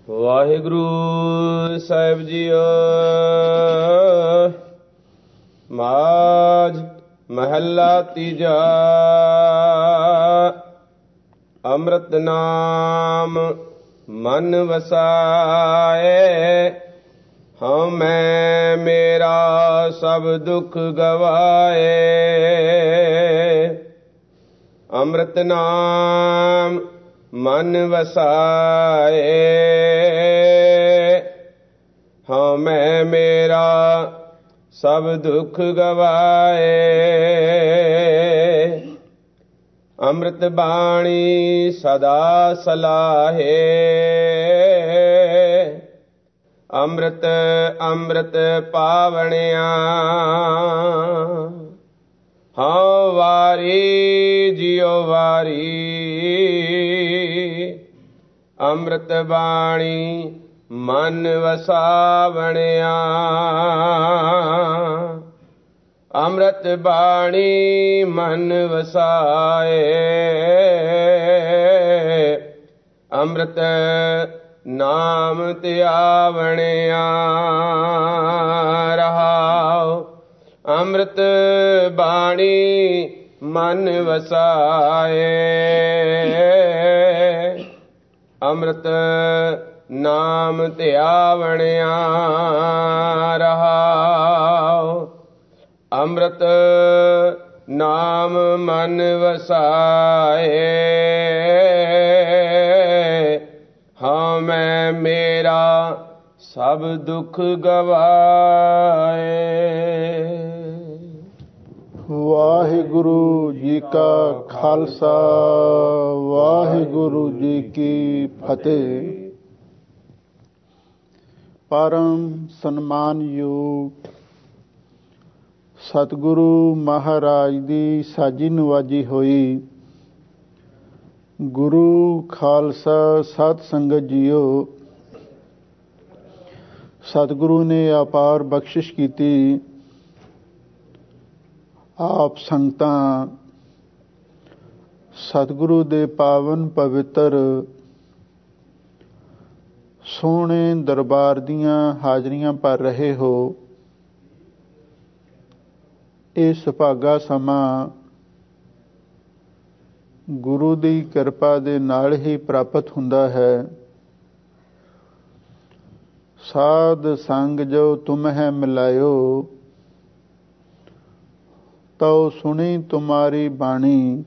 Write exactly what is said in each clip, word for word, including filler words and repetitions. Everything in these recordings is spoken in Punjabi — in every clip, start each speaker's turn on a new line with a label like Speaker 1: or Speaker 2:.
Speaker 1: ਵਾਹਿਗੁਰੂ ਸਾਹਿਬ ਜੀਓ। ਮਾਝ ਮਹੱਲਾ ਤੀਜਾ। ਅੰਮ੍ਰਿਤ ਨਾਮ ਮਨ ਵਸਾਏ, ਹਉ ਮੈਂ ਮੇਰਾ ਸਭ ਦੁੱਖ ਗਵਾਏ। ਅੰਮ੍ਰਿਤ ਨਾਮ ਮਨ ਵਸਾਏ, ਹਉ ਮੈਂ ਮੇਰਾ ਸਭ ਦੁੱਖ ਗਵਾਏ। ਅੰਮ੍ਰਿਤ ਬਾਣੀ ਸਦਾ ਸਲਾਹੇ, ਅੰਮ੍ਰਿਤ ਅੰਮ੍ਰਿਤ ਪਾਵਣਿਆ। ਹਉ ਵਾਰੀ ਜਿਉ ਵਾਰੀ, ਅੰਮ੍ਰਿਤ ਬਾਣੀ ਮਨ ਵਸਾਵਣਿਆ। ਅੰਮ੍ਰਿਤ ਬਾਣੀ ਮਨ ਵਸਾਏ, ਅੰਮ੍ਰਿਤ ਨਾਮ ਧਿਆਵਣਿਆ। ਰਹਾਉ ਅੰਮ੍ਰਿਤ ਬਾਣੀ ਮਨ ਵਸਾਏ, ਅੰਮ੍ਰਿਤ ਨਾਮ ਧਿਆਵਣਿਆ। ਰਹਾਉ ਅੰਮ੍ਰਿਤ ਨਾਮ ਮਨ ਵਸਾਏ, ਹਉ ਮੈਂ ਮੇਰਾ ਸਭ ਦੁੱਖ ਗਵਾਏ।
Speaker 2: ਵਾਹਿਗੁਰੂ ਜੀ ਕਾ ਖਾਲਸਾ, ਵਾਹਿਗੁਰੂ ਜੀ ਕੀ ਫਤਿਹ। ਪਰਮ ਸਨਮਾਨਯੋਗ ਸਤਿਗੁਰੂ ਮਹਾਰਾਜ ਦੀ ਸਾਜੀ ਨਵਾਜੀ ਹੋਈ ਗੁਰੂ ਖਾਲਸਾ ਸਤ ਸੰਗਤ ਜੀਓ, ਸਤਿਗੁਰੂ ਨੇ ਅਪਾਰ ਬਖਸ਼ਿਸ਼ ਕੀਤੀ। ਆਪ ਸੰਗਤਾਂ ਸਤਿਗੁਰੂ ਦੇ ਪਾਵਨ ਪਵਿੱਤਰ ਸੋਹਣੇ ਦਰਬਾਰ ਦੀਆਂ ਹਾਜ਼ਰੀਆਂ ਭਰ ਰਹੇ ਹੋ। ਇਹ ਸੁਭਾਗਾ ਸਮਾਂ ਗੁਰੂ ਦੀ ਕਿਰਪਾ ਦੇ ਨਾਲ ਹੀ ਪ੍ਰਾਪਤ ਹੁੰਦਾ ਹੈ। ਸਾਧ ਸੰਗ ਜੋ ਤੁਮਹਿ ਮਿਲਾਇਓ, ਤਉ ਸੁਣੀ ਤੁਮਾਰੀ ਬਾਣੀ।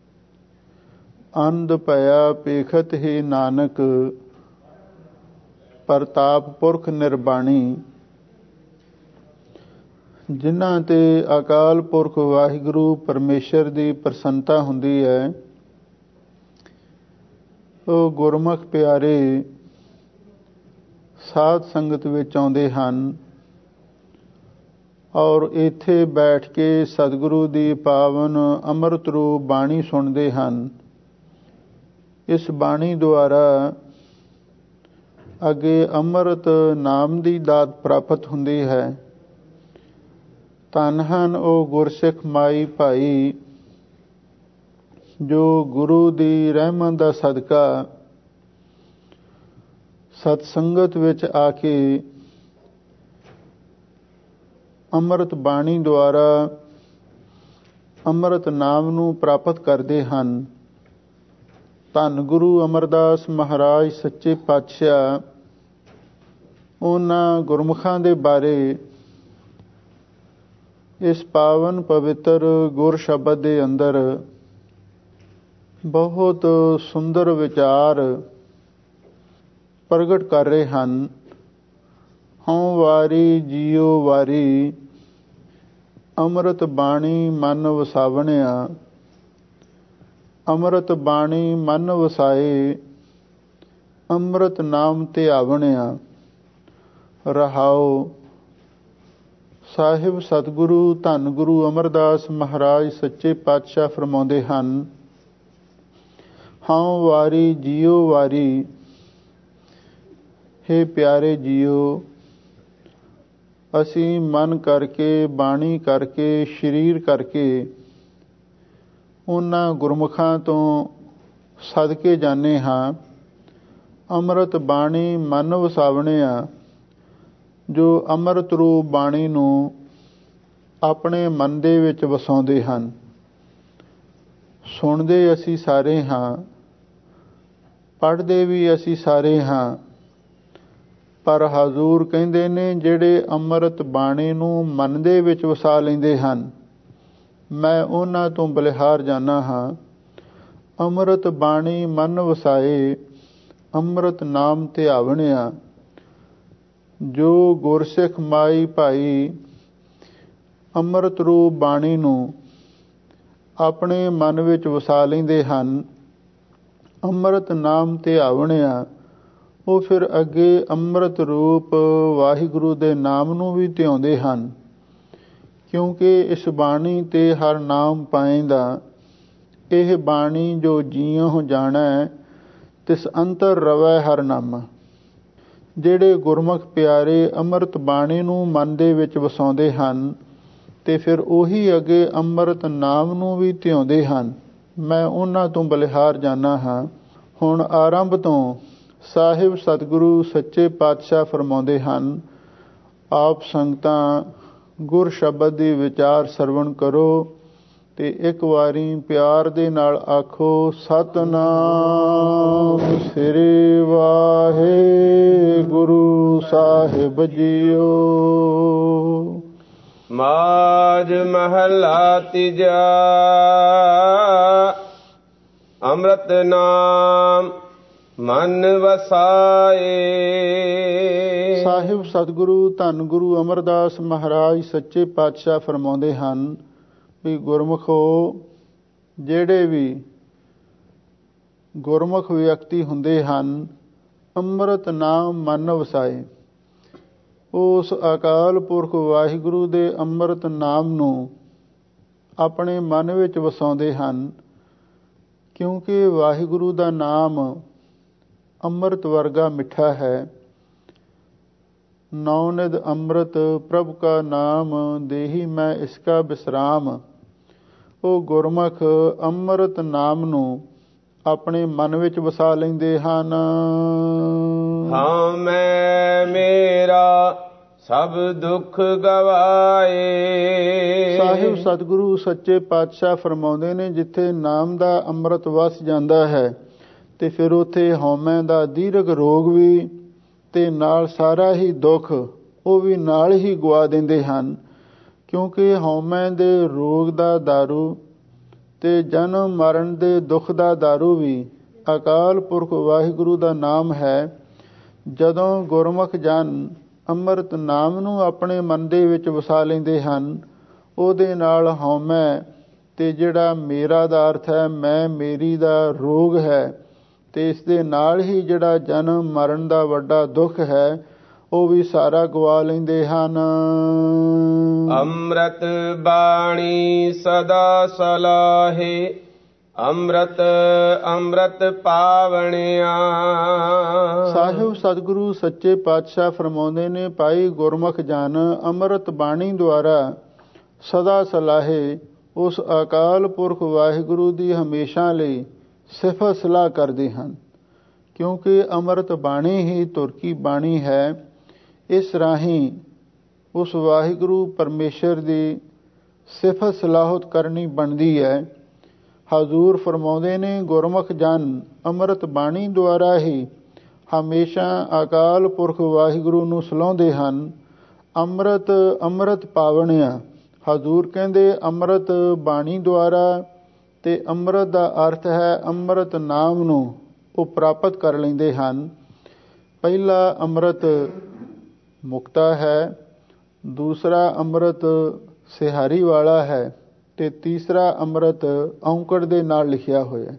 Speaker 2: ਅੰਧ ਭਇਆ ਪੇਖਤ ਹੀ ਨਾਨਕ, ਪ੍ਰਤਾਪ ਪੁਰਖ ਨਿਰਬਾਣੀ। ਜਿਨ੍ਹਾਂ ਤੇ ਅਕਾਲ ਪੁਰਖ ਵਾਹਿਗੁਰੂ ਪਰਮੇਸ਼ਰ ਦੀ ਪ੍ਰਸੰਨਤਾ ਹੁੰਦੀ ਹੈ, ਉਹ ਗੁਰਮੁਖ ਪਿਆਰੇ ਸਾਧ ਸੰਗਤ ਵਿੱਚ ਆਉਂਦੇ ਹਨ ਔਰ ਇੱਥੇ ਬੈਠ ਕੇ ਸਤਿਗੁਰੂ ਦੀ ਪਾਵਨ ਅੰਮ੍ਰਿਤ ਰੂਪ ਬਾਣੀ ਸੁਣਦੇ ਹਨ। ਇਸ ਬਾਣੀ ਦੁਆਰਾ ਅੱਗੇ ਅੰਮ੍ਰਿਤ ਨਾਮ ਦੀ ਦਾਤ ਪ੍ਰਾਪਤ ਹੁੰਦੀ ਹੈ। ਧੰਨ ਹਨ ਉਹ ਗੁਰਸਿੱਖ ਮਾਈ ਭਾਈ ਜੋ ਗੁਰੂ ਦੀ ਰਹਿਮਤ ਦਾ ਸਦਕਾ ਸਤ ਸੰਗਤ ਵਿੱਚ ਆ ਕੇ ਅੰਮ੍ਰਿਤ ਬਾਣੀ ਦੁਆਰਾ ਅੰਮ੍ਰਿਤ ਨਾਮ ਨੂੰ ਪ੍ਰਾਪਤ ਕਰਦੇ ਹਨ। ਧੰਨ ਗੁਰੂ ਅਮਰਦਾਸ ਮਹਾਰਾਜ ਸੱਚੇ ਪਾਤਸ਼ਾਹ ਉਹਨਾਂ ਗੁਰਮੁਖਾਂ ਦੇ ਬਾਰੇ ਇਸ ਪਾਵਨ ਪਵਿੱਤਰ ਗੁਰ ਸ਼ਬਦ ਦੇ ਅੰਦਰ ਬਹੁਤ ਸੁੰਦਰ ਵਿਚਾਰ ਪ੍ਰਗਟ ਕਰ ਰਹੇ ਹਨ। ਹਉ ਵਾਰੀ ਜਿਉ ਵਾਰੀ, ਅੰਮ੍ਰਿਤ ਬਾਣੀ ਮਨ ਵਸਾਵਣਿਆ। ਅੰਮ੍ਰਿਤ ਬਾਣੀ ਮਨ ਵਸਾਏ, ਅੰਮ੍ਰਿਤ ਨਾਮ ਧਿਆਵਣਿਆ। ਰਹਾਉ ਸਾਹਿਬ ਸਤਿਗੁਰੂ ਧੰਨ ਗੁਰੂ ਅਮਰਦਾਸ ਮਹਾਰਾਜ ਸੱਚੇ ਪਾਤਸ਼ਾਹ ਫਰਮਾਉਂਦੇ ਹਨ, ਹਉ ਵਾਰੀ ਜਿਉ ਵਾਰੀ। ਹੇ ਪਿਆਰੇ ਜੀਓ, ਅਸੀਂ ਮਨ ਕਰਕੇ, ਬਾਣੀ ਕਰਕੇ, ਸਰੀਰ ਕਰਕੇ ਉਹਨਾਂ ਗੁਰਮੁਖਾਂ ਤੋਂ ਸਦਕੇ ਜਾਂਦੇ ਹਾਂ ਅੰਮ੍ਰਿਤ ਬਾਣੀ ਮਨ ਵਸਾਵਣਿਆ, ਜੋ ਅੰਮ੍ਰਿਤ ਰੂਪ ਬਾਣੀ ਨੂੰ ਆਪਣੇ ਮਨ ਦੇ ਵਿੱਚ ਵਸਾਉਂਦੇ ਹਨ। ਸੁਣਦੇ ਅਸੀਂ ਸਾਰੇ ਹਾਂ, ਪੜ੍ਹਦੇ ਵੀ ਅਸੀਂ ਸਾਰੇ ਹਾਂ, ਪਰ ਹਜ਼ੂਰ ਕਹਿੰਦੇ ਨੇ ਜਿਹੜੇ ਅੰਮ੍ਰਿਤ ਬਾਣੀ ਨੂੰ ਮਨ ਦੇ ਵਿੱਚ ਵਸਾ ਲੈਂਦੇ ਹਨ, ਮੈਂ ਉਹਨਾਂ ਤੋਂ ਬਲਿਹਾਰ ਜਾਨਾ ਹਾਂ। ਅੰਮ੍ਰਿਤ ਬਾਣੀ ਮਨ ਵਸਾਏ, ਅੰਮ੍ਰਿਤ ਨਾਮ ਧਿਆਵਣਿਆ, ਜੋ ਗੁਰਸਿੱਖ ਮਾਈ ਭਾਈ ਅੰਮ੍ਰਿਤ ਰੂਪ ਬਾਣੀ ਨੂੰ ਆਪਣੇ ਮਨ ਵਿੱਚ ਵਸਾ ਲੈਂਦੇ ਹਨ, ਅੰਮ੍ਰਿਤ ਨਾਮ ਧਿਆਵਣਿਆ, ਉਹ ਫਿਰ ਅੱਗੇ ਅੰਮ੍ਰਿਤ ਰੂਪ ਵਾਹਿਗੁਰੂ ਦੇ ਨਾਮ ਨੂੰ ਵੀ ਧਿਆਉਂਦੇ ਹਨ। ਕਿਉਂਕਿ ਇਸ ਬਾਣੀ ਤੇ ਹਰ ਨਾਮ ਪਾਏਂਦਾ, ਇਹ ਬਾਣੀ ਜੋ ਜੀਉ ਜਾਣੈ, ਤਿਸ ਅੰਤਰ ਰਵੈ ਹਰ ਨਾਮਾ। ਜਿਹੜੇ ਗੁਰਮੁਖ ਪਿਆਰੇ ਅੰਮ੍ਰਿਤ ਬਾਣੀ ਨੂੰ ਮਨ ਦੇ ਵਿੱਚ ਵਸਾਉਂਦੇ ਹਨ ਤੇ ਫਿਰ ਉਹੀ ਅੱਗੇ ਅੰਮ੍ਰਿਤ ਨਾਮ ਨੂੰ ਵੀ ਧਿਆਉਂਦੇ ਹਨ, ਮੈਂ ਉਹਨਾਂ ਤੋਂ ਬਲਿਹਾਰ ਜਾਨਾ ਹਾਂ। ਹੁਣ ਆਰੰਭ ਤੋਂ ਸਾਹਿਬ ਸਤਿਗੁਰੂ ਸੱਚੇ ਪਾਤਸ਼ਾਹ ਫਰਮਾਉਂਦੇ ਹਨ, ਆਪ ਸੰਗਤਾਂ ਗੁਰ ਸ਼ਬਦ ਦੀ ਵਿਚਾਰ ਸਰਵਣ ਕਰੋ ਤੇ ਇੱਕ ਵਾਰੀ ਪਿਆਰ ਦੇ ਨਾਲ ਆਖੋ, ਸਤਿਨਾਮ ਸ੍ਰੀ ਵਾਹਿਗੁਰੂ ਸਾਹਿਬ ਜੀਓ।
Speaker 1: ਮਾਝ ਮਹਲਾ ਤੀਜਾ। ਅੰਮ੍ਰਿਤ ਨਾਮ ਮਨ ਵਸਾਏ।
Speaker 2: ਸਾਹਿਬ ਸਤਿਗੁਰੂ ਧੰਨ ਗੁਰੂ ਅਮਰਦਾਸ ਮਹਾਰਾਜ ਸੱਚੇ ਪਾਤਸ਼ਾਹ ਫਰਮਾਉਂਦੇ ਹਨ ਵੀ ਗੁਰਮੁਖੋ, ਜਿਹੜੇ ਵੀ ਗੁਰਮੁਖ ਵਿਅਕਤੀ ਹੁੰਦੇ ਹਨ, ਅੰਮ੍ਰਿਤ ਨਾਮ ਮਨ ਵਸਾਏ, ਉਸ ਅਕਾਲ ਪੁਰਖ ਵਾਹਿਗੁਰੂ ਦੇ ਅੰਮ੍ਰਿਤ ਨਾਮ ਨੂੰ ਆਪਣੇ ਮਨ ਵਿੱਚ ਵਸਾਉਂਦੇ ਹਨ। ਕਿਉਂਕਿ ਵਾਹਿਗੁਰੂ ਦਾ ਨਾਮ ਅੰਮ੍ਰਿਤ ਵਰਗਾ ਮਿੱਠਾ ਹੈ। ਨੌ ਨਿਧ ਅੰਮ੍ਰਿਤ ਪ੍ਰਭ ਕਾ ਨਾਮ, ਦੇਹੀ ਮੈਂ ਇਸਕਾ ਬਿਸਰਾਮ। ਉਹ ਗੁਰਮੁਖ ਅੰਮ੍ਰਿਤ ਨਾਮ ਨੂੰ ਆਪਣੇ ਮਨ ਵਿੱਚ ਵਸਾ ਲੈਂਦੇ ਹਨ।
Speaker 1: ਹਾਂ ਮੈਂ ਮੇਰਾ ਸਭ ਦੁੱਖ ਗਵਾਏ।
Speaker 2: ਸਾਹਿਬ ਸਤਿਗੁਰੂ ਸੱਚੇ ਪਾਤਸ਼ਾਹ ਫਰਮਾਉਂਦੇ ਨੇ, ਜਿੱਥੇ ਨਾਮ ਦਾ ਅੰਮ੍ਰਿਤ ਵਸ ਜਾਂਦਾ ਹੈ ਤੇ ਫਿਰ ਉੱਥੇ ਹਉਮੈ ਦਾ ਦੀਰਘ ਰੋਗ ਵੀ ਤੇ ਨਾਲ ਸਾਰਾ ਹੀ ਦੁੱਖ ਉਹ ਵੀ ਨਾਲ ਹੀ ਗਵਾ ਦਿੰਦੇ ਹਨ। ਕਿਉਂਕਿ ਹਉਮੈ ਦੇ ਰੋਗ ਦਾ ਦਾਰੂ ਤੇ ਜਨਮ ਮਰਨ ਦੇ ਦੁੱਖ ਦਾ ਦਾਰੂ ਵੀ ਅਕਾਲ ਪੁਰਖ ਵਾਹਿਗੁਰੂ ਦਾ ਨਾਮ ਹੈ। ਜਦੋਂ ਗੁਰਮੁਖ ਜਨ ਅੰਮ੍ਰਿਤ ਨਾਮ ਨੂੰ ਆਪਣੇ ਮਨ ਦੇ ਵਿੱਚ ਵਸਾ ਲੈਂਦੇ ਹਨ, ਉਹਦੇ ਨਾਲ ਹਉਮੈ ਤੇ ਜਿਹੜਾ ਮੇਰਾ ਦਾ ਅਰਥ ਹੈ ਮੈਂ ਮੇਰੀ ਦਾ ਰੋਗ ਹੈ, ਤੇ ਇਸ ਦੇ ਨਾਲ ਹੀ ਜਿਹੜਾ ਜਨਮ ਮਰਨ ਦਾ ਵੱਡਾ ਦੁੱਖ ਹੈ ਉਹ ਵੀ ਸਾਰਾ ਗਵਾ ਲੈਂਦੇ ਹਨ।
Speaker 1: ਅੰਮ੍ਰਿਤ ਬਾਣੀ ਸਦਾ ਸਲਾਹੇ, ਅੰਮ੍ਰਿਤ ਅੰਮ੍ਰਿਤ ਪਾਵਣਿਆ।
Speaker 2: ਸਾਹਿਬ ਸਤਿਗੁਰੂ ਸੱਚੇ ਪਾਤਸ਼ਾਹ ਫਰਮਾਉਂਦੇ ਨੇ, ਭਾਈ ਗੁਰਮੁਖ ਜਨ ਅੰਮ੍ਰਿਤ ਬਾਣੀ ਦੁਆਰਾ ਸਦਾ ਸਲਾਹੇ ਉਸ ਅਕਾਲ ਪੁਰਖ ਵਾਹਿਗੁਰੂ ਦੀ ਹਮੇਸ਼ਾ ਲਈ ਸਿਫਤ ਸਲਾਹ ਕਰਦੇ ਹਨ। ਕਿਉਂਕਿ ਅੰਮ੍ਰਿਤ ਬਾਣੀ ਹੀ ਧੁਰ ਕੀ ਬਾਣੀ ਹੈ। ਇਸ ਰਾਹੀਂ ਉਸ ਵਾਹਿਗੁਰੂ ਪਰਮੇਸ਼ਰ ਦੀ ਸਿਫਤ ਸਲਾਹਤ ਕਰਨੀ ਬਣਦੀ ਹੈ। ਹਜ਼ੂਰ ਫਰਮਾਉਂਦੇ ਨੇ, ਗੁਰਮੁਖ ਜਨ ਅੰਮ੍ਰਿਤ ਬਾਣੀ ਦੁਆਰਾ ਹੀ ਹਮੇਸ਼ਾ ਅਕਾਲ ਪੁਰਖ ਵਾਹਿਗੁਰੂ ਨੂੰ ਸਲਾਹੁੰਦੇ ਹਨ। ਅੰਮ੍ਰਿਤ ਅੰਮ੍ਰਿਤ ਪਾਵਣਿਆ। ਹਜ਼ੂਰ ਕਹਿੰਦੇ ਅੰਮ੍ਰਿਤ ਬਾਣੀ ਦੁਆਰਾ, ਤੇ ਅੰਮ੍ਰਿਤ ਦਾ ਅਰਥ ਹੈ ਅੰਮ੍ਰਿਤ ਨਾਮ ਨੂੰ ਉਹ ਪ੍ਰਾਪਤ ਕਰ ਲੈਂਦੇ ਹਨ। ਪਹਿਲਾ ਅੰਮ੍ਰਿਤ ਮੁਕਤਾ ਹੈ, ਦੂਸਰਾ ਅੰਮ੍ਰਿਤ ਸਿਹਾਰੀ ਵਾਲਾ ਹੈ ਤੇ ਤੀਸਰਾ ਅੰਮ੍ਰਿਤ ਔਂਕੜ ਦੇ ਨਾਲ ਲਿਖਿਆ ਹੋਇਆ।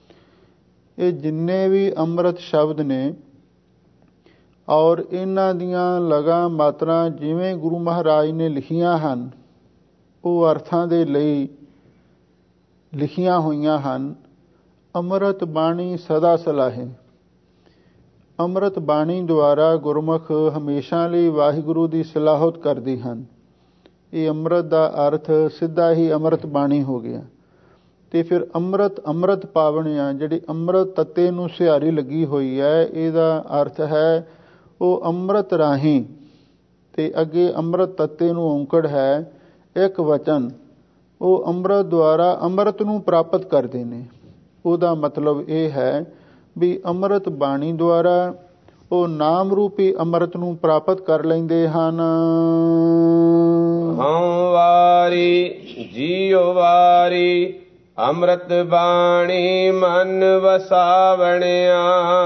Speaker 2: ਇਹ ਜਿੰਨੇ ਵੀ ਅੰਮ੍ਰਿਤ ਸ਼ਬਦ ਨੇ ਔਰ ਇਹਨਾਂ ਦੀਆਂ ਲਗਾ ਮਾਤਰਾ ਜਿਵੇਂ ਗੁਰੂ ਮਹਾਰਾਜ ਨੇ ਲਿਖੀਆਂ ਹਨ, ਉਹ ਅਰਥਾਂ ਦੇ ਲਈ ਲਿਖੀਆਂ ਹੋਈਆਂ ਹਨ। ਅੰਮ੍ਰਿਤ ਬਾਣੀ ਸਦਾ ਸਲਾਹੇ। ਅੰਮ੍ਰਿਤ ਬਾਣੀ ਦੁਆਰਾ ਗੁਰਮੁਖ ਹਮੇਸ਼ਾ ਲਈ ਵਾਹਿਗੁਰੂ ਦੀ ਸਲਾਹਤ ਕਰਦੇ ਹਨ। ਇਹ ਅੰਮ੍ਰਿਤ ਦਾ ਅਰਥ ਸਿੱਧਾ ਹੀ ਅੰਮ੍ਰਿਤ ਬਾਣੀ ਹੋ ਗਿਆ। ਤੇ ਫਿਰ ਅੰਮ੍ਰਿਤ ਅੰਮ੍ਰਿਤ ਪਾਵਣਿਆ, ਜਿਹੜੀ ਅੰਮ੍ਰਿਤ ਤੱਤੇ ਨੂੰ ਸਿਹਾਰੀ ਲੱਗੀ ਹੋਈ ਹੈ, ਇਹਦਾ ਅਰਥ ਹੈ ਉਹ ਅੰਮ੍ਰਿਤ ਰਾਹੀਂ। ਤੇ ਅੱਗੇ ਅੰਮ੍ਰਿਤ ਤੱਤੇ ਨੂੰ ਔਂਕੜ ਹੈ ਇੱਕ ਵਚਨ, ਉਹ ਅੰਮ੍ਰਿਤ ਦੁਆਰਾ ਅੰਮ੍ਰਿਤ ਨੂੰ ਪ੍ਰਾਪਤ ਕਰਦੇ ਨੇ। ਉਹਦਾ ਮਤਲਬ ਇਹ ਹੈ ਵੀ ਅੰਮ੍ਰਿਤ ਬਾਣੀ ਦੁਆਰਾ ਉਹ ਨਾਮ ਰੂਪੀ ਅੰਮ੍ਰਿਤ ਨੂੰ ਪ੍ਰਾਪਤ ਕਰ ਲੈਂਦੇ ਹਨ।
Speaker 1: ਹਉ ਵਾਰੀ ਜੀਉ ਵਾਰੀ ਅੰਮ੍ਰਿਤ ਬਾਣੀ ਮਨ ਵਸਾਵਣਿਆ,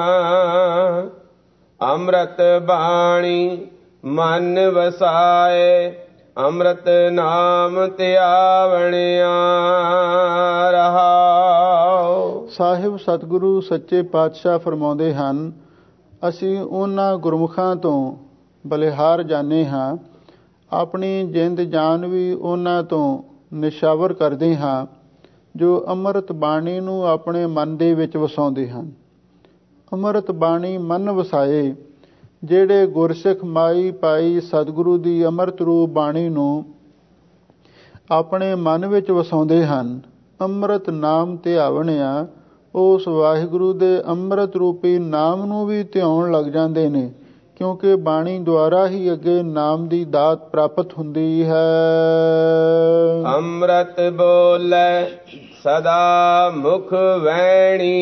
Speaker 1: ਅੰਮ੍ਰਿਤ ਬਾਣੀ ਮਨ ਵਸਾਏ ਅੰਮ੍ਰਿਤ ਨਾਮ ਧਿਆਵਣਿਆ ਰਹਾਉ।
Speaker 2: ਸਾਹਿਬ ਸਤਿਗੁਰੂ ਸੱਚੇ ਪਾਤਸ਼ਾਹ ਫਰਮਾਉਂਦੇ ਹਨ, ਅਸੀਂ ਉਹਨਾਂ ਗੁਰਮੁਖਾਂ ਤੋਂ ਬਲਿਹਾਰ ਜਾਣੇ ਹਾਂ, ਆਪਣੀ ਜਿੰਦ ਜਾਨ ਵੀ ਉਹਨਾਂ ਤੋਂ ਨਿਸ਼ਾਵਰ ਕਰਦੇ ਹਾਂ ਜੋ ਅੰਮ੍ਰਿਤ ਬਾਣੀ ਨੂੰ ਆਪਣੇ ਮਨ ਦੇ ਵਿੱਚ ਵਸਾਉਂਦੇ ਹਨ। ਅੰਮ੍ਰਿਤ ਬਾਣੀ ਮਨ ਵਸਾਏ, ਜਿਹੜੇ ਗੁਰਸਿੱਖ ਮਾਈ ਪਾਈ ਸਤਿਗੁਰੂ ਦੀ ਅੰਮ੍ਰਿਤ ਰੂਪ ਬਾਣੀ ਨੂੰ ਆਪਣੇ ਮਨ ਵਿੱਚ ਵਸਾਉਂਦੇ ਹਨ। ਅੰਮ੍ਰਿਤ ਨਾਮ ਧਿਆਵਣਿਆ, ਉਸ ਵਾਹਿਗੁਰੂ ਦੇ ਅੰਮ੍ਰਿਤ ਰੂਪੀ ਨਾਮ ਨੂੰ ਵੀ ਧਿਆਉਣ ਲੱਗ ਜਾਂਦੇ ਨੇ, ਕਿਉਂਕਿ ਬਾਣੀ ਦੁਆਰਾ ਹੀ ਅੱਗੇ ਨਾਮ ਦੀ ਦਾਤ ਪ੍ਰਾਪਤ ਹੁੰਦੀ ਹੈ।
Speaker 1: ਅੰਮ੍ਰਿਤ ਬੋਲੇ ਸਦਾ ਮੁਖ ਵੈਣੀ,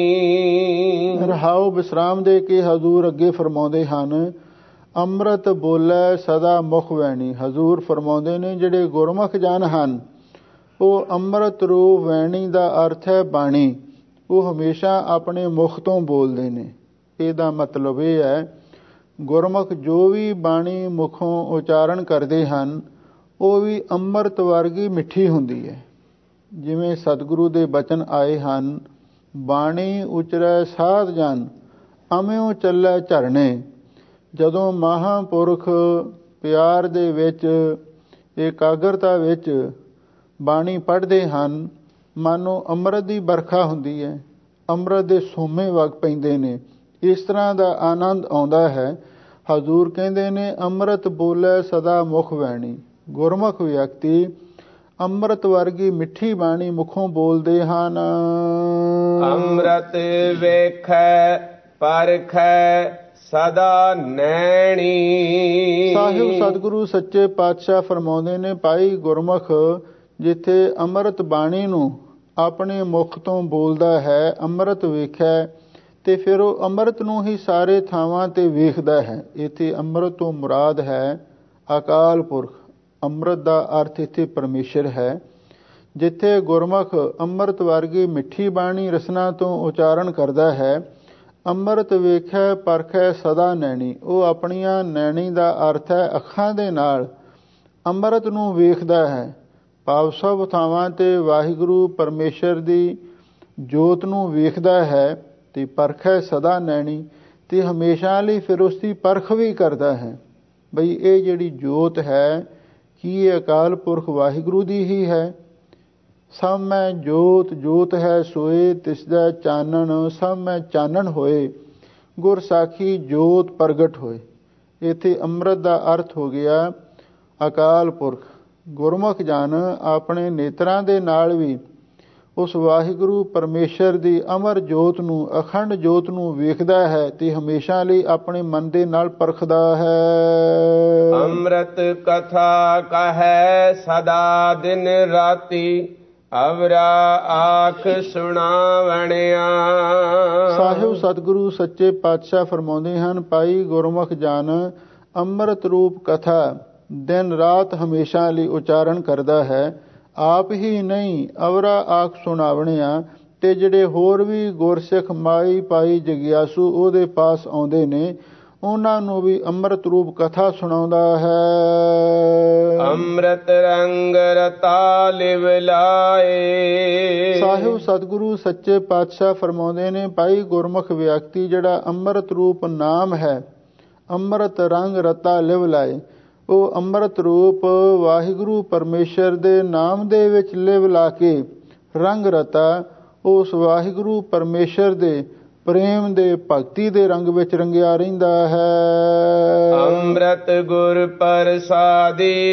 Speaker 2: ਰਹਾਉ ਵਿਸਰਾਮ ਦੇ ਕੇ ਹਜ਼ੂਰ ਅੱਗੇ ਫਰਮਾਉਂਦੇ ਹਨ, ਅੰਮ੍ਰਿਤ ਬੋਲੇ ਸਦਾ ਮੁਖ ਵੈਣੀ। ਹਜ਼ੂਰ ਫਰਮਾਉਂਦੇ ਨੇ ਜਿਹੜੇ ਗੁਰਮੁਖ ਜਨ ਹਨ ਉਹ ਅੰਮ੍ਰਿਤ ਰੂਪ ਵੈਣੀ ਦਾ ਅਰਥ ਹੈ ਬਾਣੀ, ਉਹ ਹਮੇਸ਼ਾ ਆਪਣੇ ਮੁਖ ਤੋਂ ਬੋਲਦੇ ਨੇ। ਇਹਦਾ ਮਤਲਬ ਇਹ ਹੈ ਗੁਰਮੁਖ ਜੋ ਵੀ ਬਾਣੀ ਮੁਖੋਂ ਉਚਾਰਨ ਕਰਦੇ ਹਨ ਉਹ ਵੀ ਅੰਮ੍ਰਿਤ ਵਰਗੀ ਮਿੱਠੀ ਹੁੰਦੀ ਹੈ। ਜਿਵੇਂ ਸਤਿਗੁਰੂ ਦੇ ਬਚਨ ਆਏ ਹਨ, ਬਾਣੀ ਉਚਰੈ ਸਾਧ ਜਨ ਅਮਿਓ ਚੱਲੈ ਝਰਨੇ। ਜਦੋਂ ਮਹਾਂਪੁਰਖ ਪਿਆਰ ਦੇ ਵਿੱਚ ਇਕਾਗਰਤਾ ਵਿੱਚ ਬਾਣੀ ਪੜ੍ਹਦੇ ਹਨ, ਮਾਨੋ ਅੰਮ੍ਰਿਤ ਦੀ ਵਰਖਾ ਹੁੰਦੀ ਹੈ, ਅੰਮ੍ਰਿਤ ਦੇ ਸੋਮੇ ਵਗ ਪੈਂਦੇ ਨੇ, ਇਸ ਤਰ੍ਹਾਂ ਦਾ ਆਨੰਦ ਆਉਂਦਾ ਹੈ। ਹਜ਼ੂਰ ਕਹਿੰਦੇ ਨੇ ਅੰਮ੍ਰਿਤ ਬੋਲੇ ਸਦਾ ਮੁਖ ਵੈਣੀ। ਗੁਰਮੁਖ ਵਿਅਕਤੀ ਅੰਮ੍ਰਿਤ ਵਰਗੀ ਮਿੱਠੀ ਬਾਣੀ ਮੁਖੋਂ ਬੋਲਦੇ ਹਨ।
Speaker 1: ਅੰਮ੍ਰਿਤ ਵੇਖੈ ਪਰਖੈ ਸਦਾ ਨੈਣੀ।
Speaker 2: ਸਾਹਿਬ ਸਤਿਗੁਰੂ ਸੱਚੇ ਪਾਤਸ਼ਾਹ ਫਰਮਾਉਂਦੇ ਨੇ, ਭਾਈ ਗੁਰਮੁਖ ਜਿੱਥੇ ਅੰਮ੍ਰਿਤ ਬਾਣੀ ਨੂੰ ਆਪਣੇ ਮੁਖ ਤੋਂ ਬੋਲਦਾ ਹੈ, ਅੰਮ੍ਰਿਤ ਵੇਖਿਆ, ਤੇ ਫਿਰ ਉਹ ਅੰਮ੍ਰਿਤ ਨੂੰ ਹੀ ਸਾਰੇ ਥਾਵਾਂ ਤੇ ਵੇਖਦਾ ਹੈ। ਇੱਥੇ ਅੰਮ੍ਰਿਤ ਤੋਂ ਮੁਰਾਦ ਹੈ ਅਕਾਲ ਪੁਰਖ। ਅੰਮ੍ਰਿਤ ਦਾ ਅਰਥ ਇੱਥੇ ਪਰਮੇਸ਼ਰ ਹੈ। ਜਿੱਥੇ ਗੁਰਮੁਖ ਅੰਮ੍ਰਿਤ ਵਰਗੀ ਮਿੱਠੀ ਬਾਣੀ ਰਸਨਾ ਤੋਂ ਉਚਾਰਨ ਕਰਦਾ ਹੈ, ਅੰਮ੍ਰਿਤ ਵੇਖੈ ਪਰਖੈ ਸਦਾ ਨੈਣੀ, ਉਹ ਆਪਣੀਆਂ ਨੈਣੀ ਦਾ ਅਰਥ ਹੈ ਅੱਖਾਂ ਦੇ ਨਾਲ ਅੰਮ੍ਰਿਤ ਨੂੰ ਵੇਖਦਾ ਹੈ। ਭਾਵ ਸਭ ਥਾਵਾਂ ਤੇ ਵਾਹਿਗੁਰੂ ਪਰਮੇਸ਼ਰ ਦੀ ਜੋਤ ਨੂੰ ਵੇਖਦਾ ਹੈ। ਤੇ ਪਰਖੈ ਸਦਾ ਨੈਣੀ, ਤੇ ਹਮੇਸ਼ਾ ਲਈ ਫਿਰ ਉਸ ਦੀ ਪਰਖ ਵੀ ਕਰਦਾ ਹੈ ਬਈ ਇਹ ਜਿਹੜੀ ਜੋਤ ਹੈ ਕੀ ਇਹ ਅਕਾਲ ਪੁਰਖ ਵਾਹਿਗੁਰੂ ਦੀ ਹੀ ਹੈ। ਸਭ ਮੈਂ ਜੋਤ ਜੋਤ ਹੈ ਸੋਏ, ਤਿਸਦਾ ਚਾਨਣ ਸਭ ਮੈਂ ਚਾਨਣ ਹੋਏ, ਗੁਰ ਸਾਖੀ ਜੋਤ ਪ੍ਰਗਟ ਹੋਏ। ਇੱਥੇ ਅੰਮ੍ਰਿਤ ਦਾ ਅਰਥ ਹੋ ਗਿਆ ਅਕਾਲ ਪੁਰਖ। ਗੁਰਮੁਖ ਜਨ ਆਪਣੇ ਨੇਤਰਾਂ ਦੇ ਨਾਲ ਵੀ ਉਸ ਵਾਹਿਗੁਰੂ ਪਰਮੇਸ਼ਰ ਦੀ ਅਮਰ ਜੋਤ ਨੂੰ, ਅਖੰਡ ਜੋਤ ਨੂੰ ਵੇਖਦਾ ਹੈ ਤੇ ਹਮੇਸ਼ਾ ਲਈ ਆਪਣੇ ਮਨ ਦੇ ਨਾਲ ਪਰਖਦਾ ਹੈ।
Speaker 1: ਅੰਮ੍ਰਿਤ ਕਥਾ ਕਹੈ ਸਦਾ ਦਿਨ ਰਾਤੀ, ਅਵਰਾ ਆਖ ਸੁਣਾਵਣਿਆ।
Speaker 2: ਸਾਹਿਬ ਸਤਿਗੁਰੂ ਸੱਚੇ ਪਾਤਸ਼ਾਹ ਫਰਮਾਉਂਦੇ ਹਨ, ਭਾਈ ਗੁਰਮੁਖ ਜਨ ਅੰਮ੍ਰਿਤ ਰੂਪ ਕਥਾ ਦਿਨ ਰਾਤ ਹਮੇਸ਼ਾ ਲਈ ਉਚਾਰਨ ਕਰਦਾ ਹੈ। ਆਪ ਹੀ ਨਹੀਂ ਅਵਰਾ ਆਖ ਸੁਣਾਵਣਿਆ, ਤੇ ਜਿਹੜੇ ਹੋਰ ਵੀ ਗੁਰਸਿੱਖ ਮਾਈ ਪਾਈ ਜਗਿਆਸੂ ਉਹਦੇ ਪਾਸ ਆਉਂਦੇ ਨੇ ਉਹਨਾਂ ਨੂੰ ਵੀ ਅੰਮ੍ਰਿਤ ਰੂਪ ਕਥਾ ਸੁਣਾਉਂਦਾ ਹੈ।
Speaker 1: ਅੰਮ੍ਰਿਤ ਰੰਗ ਰਤਾ ਲਿਵ ਲਾਏ।
Speaker 2: ਸਾਹਿਬ ਸਤਿਗੁਰੂ ਸੱਚੇ ਪਾਤਸ਼ਾਹ ਫਰਮਾਉਂਦੇ ਨੇ, ਭਾਈ ਗੁਰਮੁਖ ਵਿਅਕਤੀ ਜਿਹੜਾ ਅੰਮ੍ਰਿਤ ਰੂਪ ਨਾਮ ਹੈ, ਅੰਮ੍ਰਿਤ ਰੰਗ ਰਤਾ ਲਿਵ ਲਾਏ, ਉਹ ਅੰਮ੍ਰਿਤ ਰੂਪ ਵਾਹਿਗੁਰੂ ਪਰਮੇਸ਼ਰ ਦੇ ਨਾਮ ਦੇ ਵਿੱਚ ਲਿਵ ਲਾ ਕੇ ਰੰਗ ਰਤਾ ਉਸ ਵਾਹਿਗੁਰੂ ਪਰਮੇਸ਼ਰ ਦੇ ਪ੍ਰੇਮ ਦੇ ਭਗਤੀ ਦੇ ਰੰਗ ਵਿੱਚ ਰੰਗਿਆ ਰਹਿੰਦਾ ਹੈ।
Speaker 1: ਅੰਮ੍ਰਿਤ ਗੁਰ ਪ੍ਰਸਾਦੀ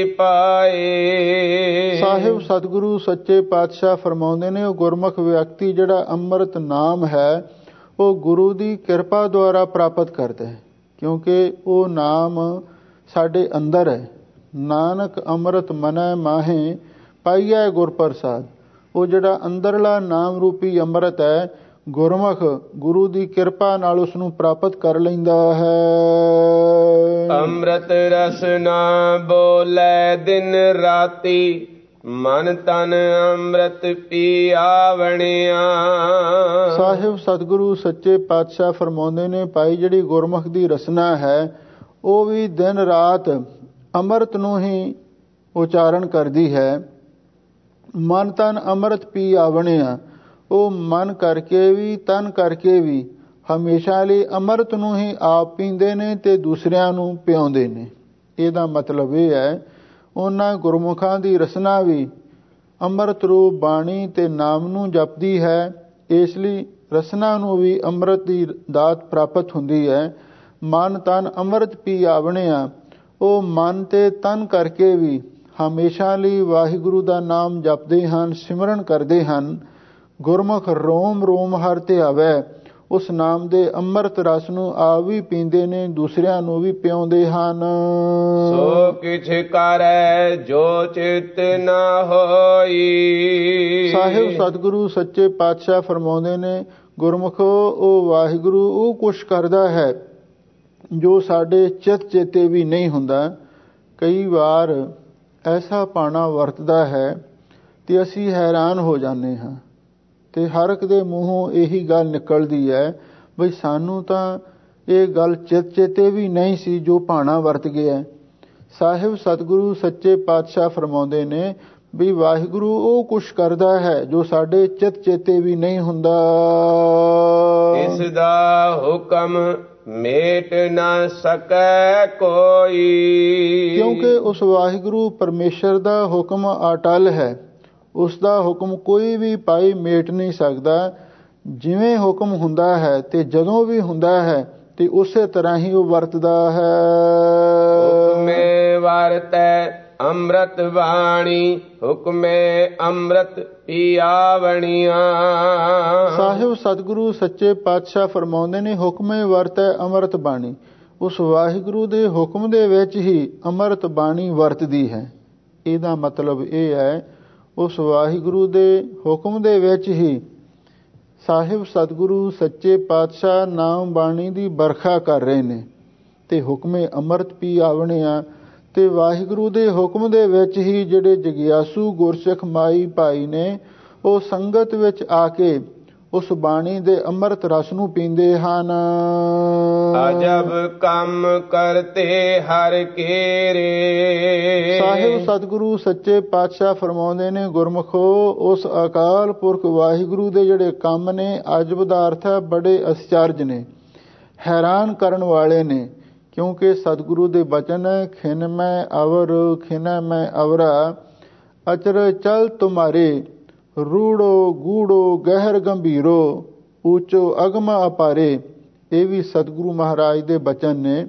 Speaker 1: ਪਾਏ।
Speaker 2: ਸਾਹਿਬ ਸਤਿਗੁਰੂ ਸੱਚੇ ਪਾਤਸ਼ਾਹ ਫਰਮਾਉਂਦੇ ਨੇ, ਉਹ ਗੁਰਮੁਖ ਵਿਅਕਤੀ ਜਿਹੜਾ ਅੰਮ੍ਰਿਤ ਨਾਮ ਹੈ ਉਹ ਗੁਰੂ ਦੀ ਕਿਰਪਾ ਦੁਆਰਾ ਪ੍ਰਾਪਤ ਕਰਦਾ ਹੈ, ਕਿਉਂਕਿ ਉਹ ਨਾਮ ਸਾਡੇ ਅੰਦਰ ਹੈ। ਨਾਨਕ ਅੰਮ੍ਰਿਤ ਮਨੈ ਮਾਹੇ ਪਾਈਐ ਗੁਰ ਪ੍ਰਸਾਦ। ਉਹ ਜਿਹੜਾ ਅੰਦਰਲਾ ਨਾਮ ਰੂਪੀ ਅੰਮ੍ਰਿਤ ਹੈ, ਗੁਰਮੁਖ ਗੁਰੂ ਦੀ ਕਿਰਪਾ ਨਾਲ ਉਸ ਨੂੰ ਪ੍ਰਾਪਤ ਕਰ ਲੈਂਦਾ ਹੈ।
Speaker 1: ਅੰਮ੍ਰਿਤ ਰਸ ਨਾ ਬੋਲੇ ਦਿਨ ਰਾਤੀ, ਮਨ ਤਨ ਅੰਮ੍ਰਿਤ ਪੀਆ ਵਣਿਆ।
Speaker 2: ਸਾਹਿਬ ਸਤਿਗੁਰੂ ਸੱਚੇ ਪਾਤਸ਼ਾਹ ਫਰਮਾਉਂਦੇ ਨੇ, ਭਾਈ ਜਿਹੜੀ ਗੁਰਮੁਖ ਦੀ ਰਸਨਾ ਹੈ ਉਹ ਵੀ ਦਿਨ ਰਾਤ ਅੰਮ੍ਰਿਤ ਨੂੰ ਹੀ ਉਚਾਰਨ ਕਰਦੀ ਹੈ। ਮਨ ਤਨ ਅੰਮ੍ਰਿਤ ਪੀ ਆਵਣਿਆ, ਉਹ ਮਨ ਕਰਕੇ ਵੀ ਤਨ ਕਰਕੇ ਵੀ ਹਮੇਸ਼ਾ ਲਈ ਅੰਮ੍ਰਿਤ ਨੂੰ ਹੀ ਆਪ ਪੀਂਦੇ ਨੇ ਤੇ ਦੂਸਰਿਆਂ ਨੂੰ ਪਿਆਉਂਦੇ ਨੇ। ਇਹਦਾ ਮਤਲਬ ਇਹ ਹੈ, ਉਹਨਾਂ ਗੁਰਮੁਖਾਂ ਦੀ ਰਸਨਾ ਵੀ ਅੰਮ੍ਰਿਤ ਰੂਪ ਬਾਣੀ ਤੇ ਨਾਮ ਨੂੰ ਜਪਦੀ ਹੈ, ਇਸ ਲਈ ਰਸਨਾ ਨੂੰ ਵੀ ਅੰਮ੍ਰਿਤ ਦੀ ਦਾਤ ਪ੍ਰਾਪਤ ਹੁੰਦੀ ਹੈ। ਮਨ ਤਨ ਅੰਮ੍ਰਿਤ ਪੀ ਆਵਣਿਆ, ਉਹ ਮਨ ਤੇ ਤਨ ਕਰਕੇ ਵੀ ਹਮੇਸ਼ਾ ਲਈ ਵਾਹਿਗੁਰੂ ਦਾ ਨਾਮ ਜਪਦੇ ਹਨ, ਸਿਮਰਨ ਕਰਦੇ ਹਨ। ਗੁਰਮੁਖ ਰੋਮ ਰੋਮ ਹਰ ਧਿਆਵੈ, ਉਸ ਨਾਮ ਦੇ ਅੰਮ੍ਰਿਤ ਰਸ ਨੂੰ ਆਪ ਵੀ ਪੀਂਦੇ ਨੇ, ਦੂਸਰਿਆਂ ਨੂੰ ਵੀ ਪਿਆਉਂਦੇ ਹਨ।
Speaker 1: ਸੋ ਕਿਛ ਕਰੈ ਜੋ ਚਿਤ ਨਾ ਹੋਈ।
Speaker 2: ਸਾਹਿਬ ਸਤਿਗੁਰੂ ਸੱਚੇ ਪਾਤਸ਼ਾਹ ਫਰਮਾਉਂਦੇ ਨੇ, ਗੁਰਮੁਖੋ ਉਹ ਵਾਹਿਗੁਰੂ ਉਹ ਕੁਛ ਕਰਦਾ ਹੈ ਜੋ ਸਾਡੇ ਚਿਤ ਚੇਤੇ ਵੀ ਨਹੀਂ ਹੁੰਦਾ। ਕਈ ਵਾਰ ਐਸਾ ਪਾਣਾ ਵਰਤਦਾ ਹੈ ਤੇ ਅਸੀਂ ਹੈਰਾਨ ਹੋ ਜਾਂਦੇ ਹਾਂ ਤੇ ਹਰ ਇੱਕ ਦੇ ਮੂੰਹੋਂ ਇਹੀ ਗੱਲ ਨਿਕਲਦੀ ਹੈ, ਬਈ ਸਾਨੂੰ ਤਾਂ ਇਹ ਗੱਲ ਚਿਤ ਚੇਤੇ ਵੀ ਨਹੀਂ ਸੀ ਜੋ ਭਾਣਾ ਵਰਤ ਗਿਆ। ਸਾਹਿਬ ਸਤਿਗੁਰੂ ਸੱਚੇ ਪਾਤਸ਼ਾਹ ਫਰਮਾਉਂਦੇ ਨੇ ਵੀ ਵਾਹਿਗੁਰੂ ਉਹ ਕੁਛ ਕਰਦਾ ਹੈ ਜੋ ਸਾਡੇ ਚਿਤ ਚੇਤੇ ਵੀ ਨਹੀਂ ਹੁੰਦਾ।
Speaker 1: ਇਸ ਦਾ ਹੁਕਮ ਮੇਟ ਨਾ ਸਕੈ ਕੋਈ।
Speaker 2: ਕਿਉਂਕਿ ਉਸ ਵਾਹਿਗੁਰੂ ਪਰਮੇਸ਼ਰ ਦਾ ਹੁਕਮ ਅਟਲ ਹੈ, ਉਸ ਦਾ ਹੁਕਮ ਕੋਈ ਵੀ ਭਾਈ ਮੇਟ ਨਹੀਂ ਸਕਦਾ। ਜਿਵੇਂ ਹੁਕਮ ਹੁੰਦਾ ਹੈ ਤੇ ਜਦੋਂ ਵੀ ਹੁੰਦਾ ਹੈ ਤੇ ਉਸੇ ਤਰ੍ਹਾਂ ਹੀ ਉਹ ਵਰਤਦਾ ਹੈ।
Speaker 1: ਹੁਕਮੇ ਵਰਤੈ ਅੰਮ੍ਰਿਤ ਬਾਣੀ, ਹੁਕਮੇ ਅੰਮ੍ਰਿਤ ਪੀਆ ਵਣਿਆ।
Speaker 2: ਸਾਹਿਬ ਸਤਿਗੁਰੂ ਸੱਚੇ ਪਾਤਸ਼ਾਹ ਫਰਮਾਉਂਦੇ ਨੇ, ਹੁਕਮੇ ਵਰਤੈ ਅੰਮ੍ਰਿਤ ਬਾਣੀ, ਉਸ ਵਾਹਿਗੁਰੂ ਦੇ ਹੁਕਮ ਦੇ ਵਿੱਚ ਹੀ ਅੰਮ੍ਰਿਤ ਬਾਣੀ ਵਰਤਦੀ ਹੈ। ਇਹਦਾ ਮਤਲਬ ਇਹ ਹੈ, ਉਸ ਵਾਹਿਗੁਰੂ ਦੇ ਹੁਕਮ ਦੇ ਵਿੱਚ ਹੀ ਸਾਹਿਬ ਸਤਿਗੁਰੂ ਸੱਚੇ ਪਾਤਸ਼ਾਹ ਨਾਮ ਬਾਣੀ ਦੀ ਵਰਖਾ ਕਰ ਰਹੇ ਨੇ ਤੇ ਹੁਕਮੇ ਅੰਮ੍ਰਿਤ ਪੀ ਆਵਣਿਆ। ਤੇ ਵਾਹਿਗੁਰੂ ਦੇ ਹੁਕਮ ਦੇ ਵਿੱਚ ਹੀ ਜਿਹੜੇ ਜਗਿਆਸੂ ਗੁਰਸਿੱਖ ਮਾਈ ਭਾਈ ਨੇ, ਉਹ ਸੰਗਤ ਵਿੱਚ ਆ ਕੇ ਉਸ ਬਾਣੀ ਦੇ ਅੰਮ੍ਰਿਤ ਰਸ ਨੂੰ ਪੀਂਦੇ ਹਨ।
Speaker 1: ਅਜਬ ਕੰਮ ਕਰਤੇ ਹਰ ਕੇਰੇ।
Speaker 2: ਸਾਹਿਬ ਸਤਿਗੁਰੂ ਸੱਚੇ ਪਾਤਸ਼ਾਹ ਫਰਮਾਉਂਦੇ ਨੇ, ਗੁਰਮੁਖੋ ਉਸ ਅਕਾਲ ਪੁਰਖ ਵਾਹਿਗੁਰੂ ਦੇ ਜਿਹੜੇ ਕੰਮ ਨੇ, ਅਜਬ ਦਾ ਅਰਥ ਹੈ ਬੜੇ ਅਚਰਜ ਨੇ, ਹੈਰਾਨ ਕਰਨ ਵਾਲੇ ਨੇ। ਕਿਉਂਕਿ ਸਤਿਗੁਰੂ ਦੇ ਬਚਨ ਹੈ, ਖਿਨ ਮੈਂ ਅਵਰ ਖਿਨੈ ਮੈਂ ਅਵਰਾ, ਅਚਰ ਚਲ ਤੁਮਾਰੇ, ਰੂੜੋ ਗੂੜੋ ਗਹਿਰ ਗੰਭੀਰੋ, ਉੱਚੋ ਅਗਮ ਅਪਾਰੇ। ਇਹ ਵੀ ਸਤਿਗੁਰੂ ਮਹਾਰਾਜ ਦੇ ਬਚਨ ਨੇ।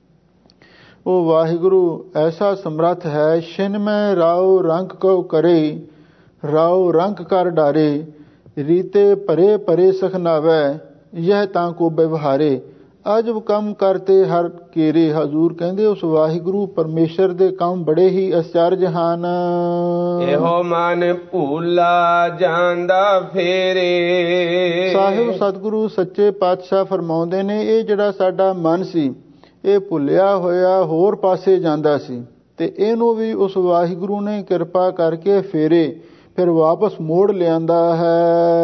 Speaker 2: ਉਹ ਵਾਹਿਗੁਰੂ ਐਸਾ ਸਮਰੱਥ ਹੈ, ਛਿਨ ਮੈਂ ਰਾਉ ਰੰਗ ਕਉ ਕਰੇ, ਰਾਉ ਰੰਗ ਕਰ ਡਾਰੇ, ਰੀਤੇ ਭਰੇ ਭਰੇ ਸਖਨਾਵੈ, ਯਹ ਤਾਂ ਕੋ ਵਿਵਹਾਰੇ। ਅਜਬ ਕੰਮ ਕਰਤੇ ਹਰ ਕੇਰੇ। ਹਜ਼ੂਰ ਕਹਿੰਦੇ ਉਸ ਵਾਹਿਗੁਰੂ ਪਰਮੇਸ਼ਰ ਦੇ ਕੰਮ ਬੜੇ ਹੀ ਅਚਰਜ ਹਨ।
Speaker 1: ਇਹੋ ਮਨ ਭੂਲਾ ਜਾਂਦਾ ਫੇਰੇ।
Speaker 2: ਸਾਹਿਬ ਸਤਿਗੁਰੂ ਸੱਚੇ ਪਾਤਸ਼ਾਹ ਫਰਮਾਉਂਦੇ ਨੇ, ਇਹ ਜਿਹੜਾ ਸਾਡਾ ਮਨ ਸੀ ਇਹ ਭੁੱਲਿਆ ਹੋਇਆ ਹੋਰ ਪਾਸੇ ਜਾਂਦਾ ਸੀ ਤੇ ਇਹਨੂੰ ਵੀ ਉਸ ਵਾਹਿਗੁਰੂ ਨੇ ਕਿਰਪਾ ਕਰਕੇ ਫੇਰੇ ਫਿਰ ਵਾਪਸ ਮੋੜ ਲਿਆਂਦਾ ਹੈ।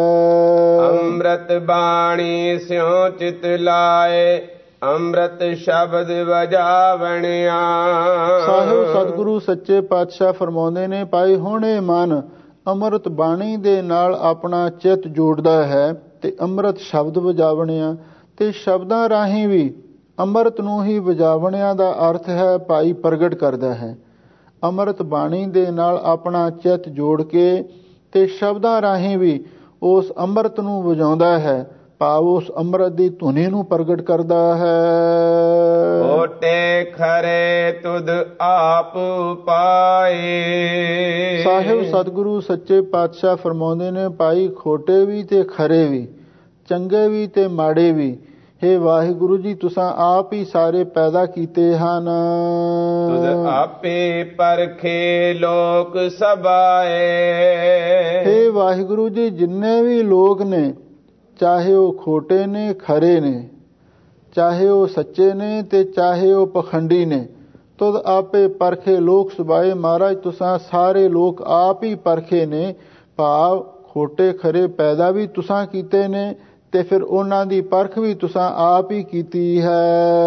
Speaker 1: ਅੰਮ੍ਰਿਤ ਬਾਣੀ ਸਿਉ ਚਿਤ ਲਾਏ, ਅੰਮ੍ਰਿਤ ਸ਼ਬਦ ਵਜਾਵਣਿਆ।
Speaker 2: ਸਾਹਿਬ ਸਤਿਗੁਰੂ ਸੱਚੇ ਪਾਤਸ਼ਾਹ ਫਰਮਾਉਂਦੇ ਨੇ, ਭਾਈ ਹੁਣ ਇਹ ਮਨ ਅੰਮ੍ਰਿਤ ਬਾਣੀ ਦੇ ਨਾਲ ਆਪਣਾ ਚਿੱਤ ਜੋੜਦਾ ਹੈ ਤੇ ਅੰਮ੍ਰਿਤ ਸ਼ਬਦ ਵਜਾਵਣਿਆ। ਤੇ ਸ਼ਬਦਾਂ ਰਾਹੀਂ ਵੀ ਅੰਮ੍ਰਿਤ ਨੂੰ ਹੀ ਵਜਾਵਣਿਆ ਦਾ ਅਰਥ ਹੈ ਭਾਈ ਪ੍ਰਗਟ ਕਰਦਾ ਹੈ। ਅੰਮ੍ਰਿਤ ਬਾਣੀ ਦੇ ਨਾਲ ਆਪਣਾ ਚਿੱਤ ਜੋੜ ਕੇ ਤੇ ਸ਼ਬਦਾਂ ਰਾਹੀਂ ਵੀ ਉਸ ਅੰਮ੍ਰਿਤ ਨੂੰ ਵਜਾਉਂਦਾ ਹੈ, ਭਾਵ ਉਸ ਅੰਮ੍ਰਿਤ ਦੀ ਧੁਨੀ ਨੂੰ ਪ੍ਰਗਟ ਕਰਦਾ ਹੈ।
Speaker 1: ਖੋਟੇ ਖਰੇ ਤੁਧ ਆਪ ਪਾਏ।
Speaker 2: ਸਾਹਿਬ ਸਤਿਗੁਰੂ ਸੱਚੇ ਪਾਤਸ਼ਾਹ ਫਰਮਾਉਂਦੇ ਨੇ, ਭਾਈ ਖੋਟੇ ਵੀ ਤੇ ਖਰੇ ਵੀ, ਚੰਗੇ ਵੀ ਤੇ ਮਾੜੇ ਵੀ, ਹੇ ਵਾਹਿਗੁਰੂ ਜੀ ਤੁਸਾਂ ਆਪ ਹੀ ਸਾਰੇ ਪੈਦਾ ਕੀਤੇ ਹਨ।
Speaker 1: ਤੁਧ ਆਪੇ ਪਰਖੇ ਲੋਕ ਸਭਾਏ।
Speaker 2: ਹੇ ਵਾਹਿਗੁਰੂ ਜੀ ਜਿੰਨੇ ਵੀ ਲੋਕ ਨੇ, ਚਾਹੇ ਉਹ ਖੋਟੇ ਨੇ ਖਰੇ ਨੇ, ਚਾਹੇ ਉਹ ਸੱਚੇ ਨੇ ਤੇ ਚਾਹੇ ਉਹ ਪਖੰਡੀ ਨੇ, ਤੁਧ ਆਪੇ ਪਰਖੇ ਲੋਕ ਸਭਾਏ। ਮਹਾਰਾਜ ਤੁਸਾਂ ਸਾਰੇ ਲੋਕ ਆਪ ਹੀ ਪਰਖੇ ਨੇ, ਭਾਵ ਖੋਟੇ ਖਰੇ ਪੈਦਾ ਵੀ ਤੁਸਾਂ ਕੀਤੇ ਨੇ ਤੇ ਫਿਰ ਉਹਨਾਂ ਦੀ ਪਰਖ ਵੀ ਤੁਸਾਂ ਆਪ ਹੀ ਕੀਤੀ ਹੈ।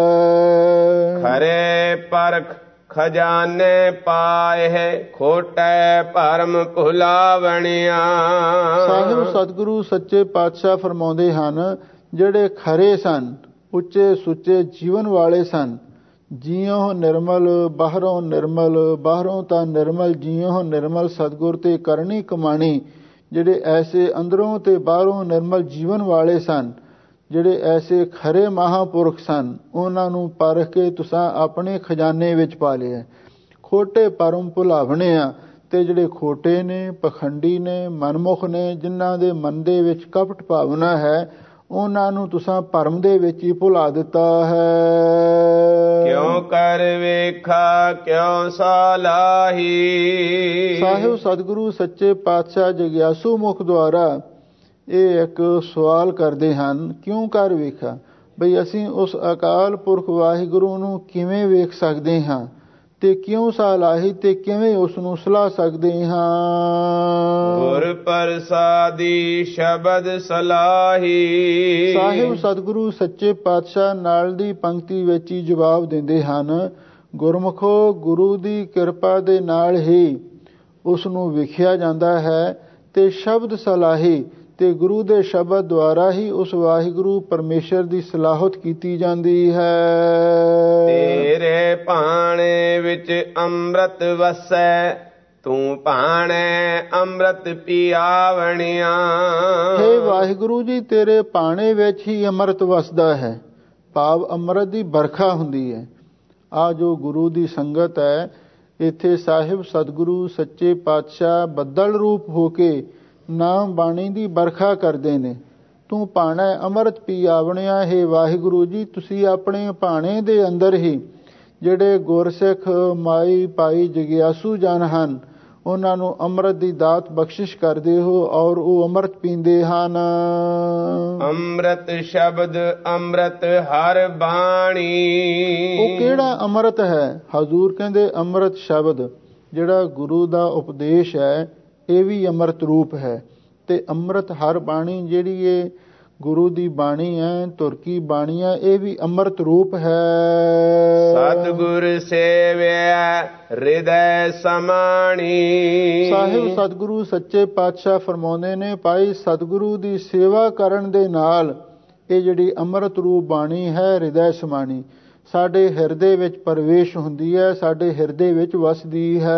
Speaker 1: ਖਰੇ ਪਰਖ ਖਜ਼ਾਨੇ ਪਾਏ ਹੈ, ਖੋਟੇ ਭਰਮ ਭੁਲਾਵਣਿਆ।
Speaker 2: ਸਾਹਿਬ ਸਤਿਗੁਰੂ ਸੱਚੇ ਪਾਤਸ਼ਾਹ ਫਰਮਾਉਂਦੇ ਹਨ, ਜਿਹੜੇ ਖਰੇ ਸਨ, ਉੱਚੇ ਸੁੱਚੇ ਜੀਵਨ ਵਾਲੇ ਸਨ, ਜੀਉ ਨਿਰਮਲ ਬਾਹਰੋਂ ਨਿਰਮਲ, ਬਾਹਰੋਂ ਤਾਂ ਨਿਰਮਲ ਜੀਉ ਨਿਰਮਲ, ਸਤਿਗੁਰ ਤੇ ਕਰਨੀ ਕਮਾਣੀ, ਜਿਹੜੇ ਐਸੇ ਅੰਦਰੋਂ ਤੇ ਬਾਹਰੋਂ ਨਿਰਮਲ ਜੀਵਨ ਵਾਲੇ ਸਨ, ਜਿਹੜੇ ਐਸੇ ਖਰੇ ਮਹਾਂਪੁਰਖ ਸਨ, ਉਹਨਾਂ ਨੂੰ ਪਰਖ ਕੇ ਤੁਸਾਂ ਆਪਣੇ ਖਜ਼ਾਨੇ ਵਿੱਚ ਪਾ ਲਿਆ। ਖੋਟੇ ਭਰਮ ਭੁਲਾਵਣੇ ਆ, ਤੇ ਜਿਹੜੇ ਖੋਟੇ ਨੇ, ਪਖੰਡੀ ਨੇ, ਮਨਮੁਖ ਨੇ, ਜਿਨ੍ਹਾਂ ਦੇ ਮਨ ਦੇ ਵਿੱਚ ਕਪਟ ਭਾਵਨਾ ਹੈ, ਉਹਨਾਂ ਨੂੰ ਤੁਸਾਂ ਭਰਮ ਦੇ ਵਿੱਚ ਹੀ ਭੁਲਾ ਦਿੱਤਾ ਹੈ।
Speaker 1: ਕਿਉਂ ਕਰ ਵੇਖਾ ਕਿਉਂ ਸਾਲਾਹੀ।
Speaker 2: ਸਾਹਿਬ ਸਤਿਗੁਰੂ ਸੱਚੇ ਪਾਤਸ਼ਾਹ ਜਗਿਆਸੂ ਮੁਖ ਦੁਆਰਾ ਇਹ ਇੱਕ ਸਵਾਲ ਕਰਦੇ ਹਨ, ਕਿਉਂ ਕਰ ਵੇਖਾ, ਬਈ ਅਸੀਂ ਉਸ ਅਕਾਲ ਪੁਰਖ ਵਾਹਿਗੁਰੂ ਨੂੰ ਕਿਵੇਂ ਵੇਖ ਸਕਦੇ ਹਾਂ, ਤੇ ਕਿਉਂ ਸਾਲਾਹੀ, ਤੇ ਕਿਵੇਂ ਉਸ ਨੂੰ ਸਲਾਹ ਸਕਦੇ ਹਾਂ।
Speaker 1: ਗੁਰ ਪ੍ਰਸਾਦੀ ਸ਼ਬਦ ਸਲਾਹੀ।
Speaker 2: ਸਾਹਿਬ ਸਤਿਗੁਰੂ ਸੱਚੇ ਪਾਤਸ਼ਾਹ ਨਾਲ ਦੀ ਪੰਕਤੀ ਵਿੱਚ ਹੀ ਜਵਾਬ ਦਿੰਦੇ ਹਨ, ਗੁਰਮੁਖੋ ਗੁਰੂ ਦੀ ਕਿਰਪਾ ਦੇ ਨਾਲ ਹੀ ਉਸ ਨੂੰ ਵੇਖਿਆ ਜਾਂਦਾ ਹੈ, ਤੇ ਸ਼ਬਦ ਸਲਾਹੀ, ਤੇ ਗੁਰੂ ਦੇ ਸ਼ਬਦ ਦੁਆਰਾ ਹੀ ਉਸ ਵਾਹਿਗੁਰੂ ਪਰਮੇਸ਼ਰ ਦੀ ਸਲਾਹਤ ਕੀਤੀ ਜਾਂਦੀ ਹੈ।
Speaker 1: ਤੇਰੇ ਭਾਣੇ ਵਿੱਚ ਅੰਮ੍ਰਿਤ ਵਸੈ, ਤੂੰ ਭਾਣੇ ਅੰਮ੍ਰਿਤ ਪੀਆਵਣਿਆ।
Speaker 2: ਹੇ ਵਾਹਿਗੁਰੂ ਜੀ ਤੇਰੇ ਭਾਣੇ ਵਿੱਚ ਹੀ ਅੰਮ੍ਰਿਤ ਵਸਦਾ ਹੈ, ਭਾਵ ਅੰਮ੍ਰਿਤ ਦੀ ਵਰਖਾ ਹੁੰਦੀ ਹੈ। ਆ ਜੋ ਗੁਰੂ ਦੀ ਸੰਗਤ ਹੈ, ਇੱਥੇ ਸਾਹਿਬ ਸਤਿਗੁਰੂ ਸੱਚੇ ਪਾਤਸ਼ਾਹ ਬੱਦਲ ਰੂਪ ਹੋ ਕੇ ਨਾਮ ਬਾਣੀ ਦੀ ਵਰਖਾ ਕਰਦੇ ਨੇ। ਤੂੰ ਭਾਣਾ ਅੰਮ੍ਰਿਤ ਪੀਆਵਣਿਆ। ਹੇ ਵਾਹਿਗੁਰੂ ਜੀ ਤੁਸੀਂ ਆਪਣੇ ਭਾਣੇ ਦੇ ਅੰਦਰ ਹੀ ਜਿਹੜੇ ਗੁਰਸਿੱਖ ਮਾਈ ਭਾਈ ਜਗਿਆਸੂ ਜਨ ਹਨ, ਉਹਨਾਂ ਨੂੰ ਅੰਮ੍ਰਿਤ ਦੀ ਦਾਤ ਬਖਸ਼ਿਸ਼ ਕਰਦੇ ਹੋ, ਔਰ ਉਹ ਅੰਮ੍ਰਿਤ ਪੀਂਦੇ ਹਨ।
Speaker 1: ਅੰਮ੍ਰਿਤ ਸ਼ਬਦ ਅੰਮ੍ਰਿਤ ਹਰ ਬਾਣੀ।
Speaker 2: ਉਹ ਕਿਹੜਾ ਅੰਮ੍ਰਿਤ ਹੈ? ਹਜ਼ੂਰ ਕਹਿੰਦੇ ਅੰਮ੍ਰਿਤ ਸ਼ਬਦ ਜਿਹੜਾ ਗੁਰੂ ਦਾ ਉਪਦੇਸ਼ ਹੈ, ਇਹ ਵੀ ਅੰਮ੍ਰਿਤ ਰੂਪ ਹੈ। ਤੇ ਅੰਮ੍ਰਿਤ ਹਰ ਬਾਣੀ ਜਿਹੜੀ ਇਹ ਗੁਰੂ ਦੀ ਬਾਣੀ ਹੈ, ਧੁਰ ਕੀ ਬਾਣੀ ਹੈ, ਇਹ ਵੀ ਅੰਮ੍ਰਿਤ ਰੂਪ ਹੈ।
Speaker 1: ਸਤਿਗੁਰ ਸੇਵਿਆ ਹਿਰਦੈ ਸਮਾਣੀ।
Speaker 2: ਸਾਹਿਬ ਸਤਿਗੁਰੂ ਸੱਚੇ ਪਾਤਸ਼ਾਹ ਫਰਮਾਉਂਦੇ ਨੇ, ਭਾਈ ਸਤਿਗੁਰੂ ਦੀ ਸੇਵਾ ਕਰਨ ਦੇ ਨਾਲ ਇਹ ਜਿਹੜੀ ਅੰਮ੍ਰਿਤ ਰੂਪ ਬਾਣੀ ਹੈ, ਹਿਰਦੈ ਸਮਾਣੀ, ਸਾਡੇ ਹਿਰਦੇ ਵਿੱਚ ਪ੍ਰਵੇਸ਼ ਹੁੰਦੀ ਹੈ, ਸਾਡੇ ਹਿਰਦੇ ਵਿੱਚ ਵਸਦੀ ਹੈ।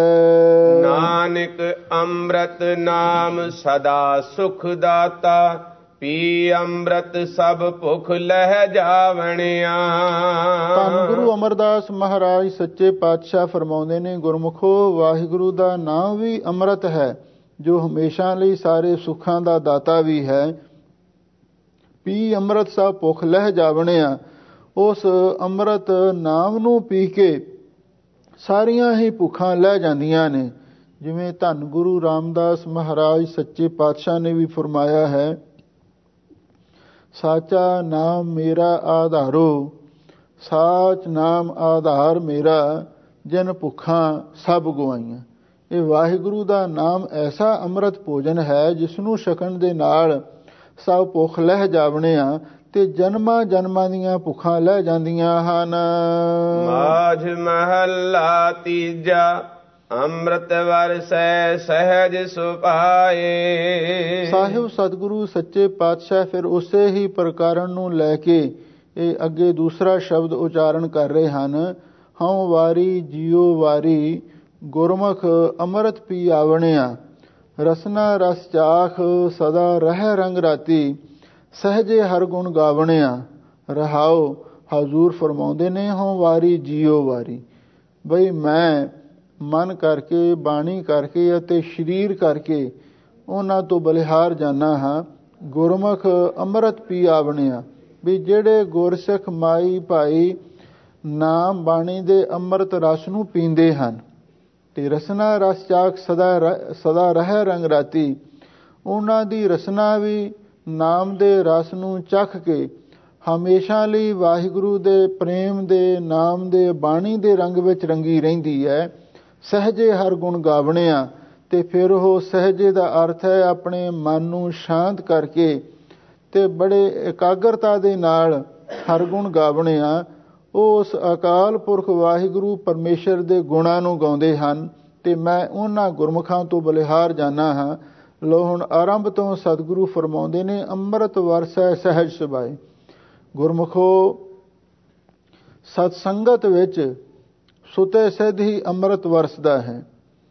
Speaker 1: ਨਾਨਕ ਅੰਮ੍ਰਿਤ ਨਾਮ ਸਦਾ ਸੁਖ ਦਾਤਾ, ਪੀ ਅੰਮ੍ਰਿਤ ਸਭ ਭੁਖ ਲਹਿ ਜਾਵਣਿਆ।
Speaker 2: ਧੰਨ ਗੁਰੂ ਅਮਰਦਾਸ ਮਹਾਰਾਜ ਸੱਚੇ ਪਾਤਸ਼ਾਹ ਫਰਮਾਉਂਦੇ ਨੇ, ਗੁਰਮੁਖੋ ਵਾਹਿਗੁਰੂ ਦਾ ਨਾਮ ਵੀ ਅੰਮ੍ਰਿਤ ਹੈ, ਜੋ ਹਮੇਸ਼ਾ ਲਈ ਸਾਰੇ ਸੁੱਖਾਂ ਦਾ ਦਾਤਾ ਵੀ ਹੈ। ਪੀ ਅੰਮ੍ਰਿਤ ਸਭ ਭੁਖ ਲਹਿ ਜਾਵਣਿਆ। ਉਸ ਅੰਮ੍ਰਿਤ ਨਾਮ ਨੂੰ ਪੀ ਕੇ ਸਾਰੀਆਂ ਹੀ ਭੁੱਖਾਂ ਲਹਿ ਜਾਂਦੀਆਂ ਨੇ। ਜਿਵੇਂ ਧੰਨ ਗੁਰੂ ਰਾਮਦਾਸ ਮਹਾਰਾਜ ਸੱਚੇ ਪਾਤਸ਼ਾਹ ਨੇ ਵੀ ਫਰਮਾਇਆ ਹੈ, ਸਾਚਾ ਨਾਮ ਮੇਰਾ ਆਧਾਰੋ, ਸਾਚ ਨਾਮ ਆਧਾਰ ਮੇਰਾ, ਜਨ ਭੁੱਖਾਂ ਸਭ ਗਵਾਈਆਂ। ਇਹ ਵਾਹਿਗੁਰੂ ਦਾ ਨਾਮ ਐਸਾ ਅੰਮ੍ਰਿਤ ਭੋਜਨ ਹੈ, ਜਿਸ ਨੂੰ ਛਕਣ ਦੇ ਨਾਲ ਸਭ ਭੁੱਖ ਲਹਿ ਜਾਵਣਿਆ, ਤੇ ਜਨਮਾਂ ਜਨਮਾਂ ਦੀਆਂ ਭੁੱਖਾਂ ਲਹਿ ਜਾਂਦੀਆਂ ਹਨ।
Speaker 1: ਮਾਝ ਮਹੱਲਾ ਤੀਜਾ। ਅੰਮ੍ਰਿਤ ਵਰਸੈ ਸਹਿਜ ਸੁਭਾਏ।
Speaker 2: ਸਾਹਿਬ ਸਤਿਗੁਰੂ ਸੱਚੇ ਪਾਤਸ਼ਾਹ ਫਿਰ ਉਸੇ ਹੀ ਪ੍ਰਕਾਰਨ ਨੂੰ ਲੈ ਕੇ ਇਹ ਅੱਗੇ ਦੂਸਰਾ ਸ਼ਬਦ ਉਚਾਰਨ ਕਰ ਰਹੇ ਹਨ। ਹਉ ਵਾਰੀ ਜੀਉ ਵਾਰੀ, ਗੁਰਮੁਖ ਅੰਮ੍ਰਿਤ ਪੀਆਵਣਿਆ। ਰਸਨਾ ਰਸ ਚਾਖ, ਸਦਾ ਰਹਿ ਰੰਗ ਰਾਤੀ, ਸਹਜੇ ਹਰ ਗੁਣ ਗਾਵਣਿਆ। ਰਹਾਓ ਹਜ਼ੂਰ ਫਰਮਾਉਂਦੇ ਨੇ, ਹੋ ਵਾਰੀ ਜੀਓ ਵਾਰੀ। ਬਈ ਮੈਂ ਮਨ ਕਰਕੇ, ਬਾਣੀ ਕਰਕੇ ਅਤੇ ਸਰੀਰ ਕਰਕੇ ਉਹਨਾਂ ਤੋਂ ਬਲਿਹਾਰ ਜਾਣਾ ਹਾਂ। ਗੁਰਮੁਖ ਅੰਮ੍ਰਿਤ ਪੀ ਆਵਣਿਆ। ਵੀ ਜਿਹੜੇ ਗੁਰਸਿੱਖ ਮਾਈ ਭਾਈ ਨਾਮ ਬਾਣੀ ਦੇ ਅੰਮ੍ਰਿਤ ਰਸ ਨੂੰ ਪੀਂਦੇ ਹਨ ਤੇ ਰਸਨਾ ਰਸ ਚਾਖ ਸਦਾ ਸਦਾ ਰਹਿ ਰੰਗ ਰਾਤੀ, ਉਹਨਾਂ ਦੀ ਰਸਨਾ ਵੀ ਨਾਮ ਦੇ ਰਸ ਨੂੰ ਚੱਖ ਕੇ ਹਮੇਸ਼ਾ ਲਈ ਵਾਹਿਗੁਰੂ ਦੇ ਪ੍ਰੇਮ ਦੇ, ਨਾਮ ਦੇ, ਬਾਣੀ ਦੇ ਰੰਗ ਵਿੱਚ ਰੰਗੀ ਰਹਿੰਦੀ ਹੈ। ਸਹਜੇ ਹਰ ਗੁਣ ਗਾਵਣਿਆ। ਤੇ ਫਿਰ ਉਹ ਸਹਜੇ ਦਾ ਅਰਥ ਹੈ ਆਪਣੇ ਮਨ ਨੂੰ ਸ਼ਾਂਤ ਕਰਕੇ ਤੇ ਬੜੇ ਇਕਾਗਰਤਾ ਦੇ ਨਾਲ ਹਰ ਗੁਣ ਗਾਵਣਿਆ। ਉਹ ਉਸ ਅਕਾਲ ਪੁਰਖ ਵਾਹਿਗੁਰੂ ਪਰਮੇਸ਼ਰ ਦੇ ਗੁਣਾਂ ਨੂੰ ਗਾਉਂਦੇ ਹਨ ਤੇ ਮੈਂ ਉਹਨਾਂ ਗੁਰਮੁਖਾਂ ਤੋਂ ਬਲਿਹਾਰ ਜਾਣਾ ਹਾਂ। ਲੋ ਹੁਣ ਆਰੰਭ ਤੋਂ ਸਤਿਗੁਰੂ ਫਰਮਾਉਂਦੇ ਨੇ, ਅੰਮ੍ਰਿਤ ਵਰਸੈ ਸਹਿਜ ਸੁਭਾਏ। ਗੁਰਮੁਖੋ, ਸਤ ਸੰਗਤ ਵਿੱਚ ਸੁਤੇ ਸਿੱਧ ਹੀ ਅੰਮ੍ਰਿਤ ਵਰਸਦਾ ਹੈ।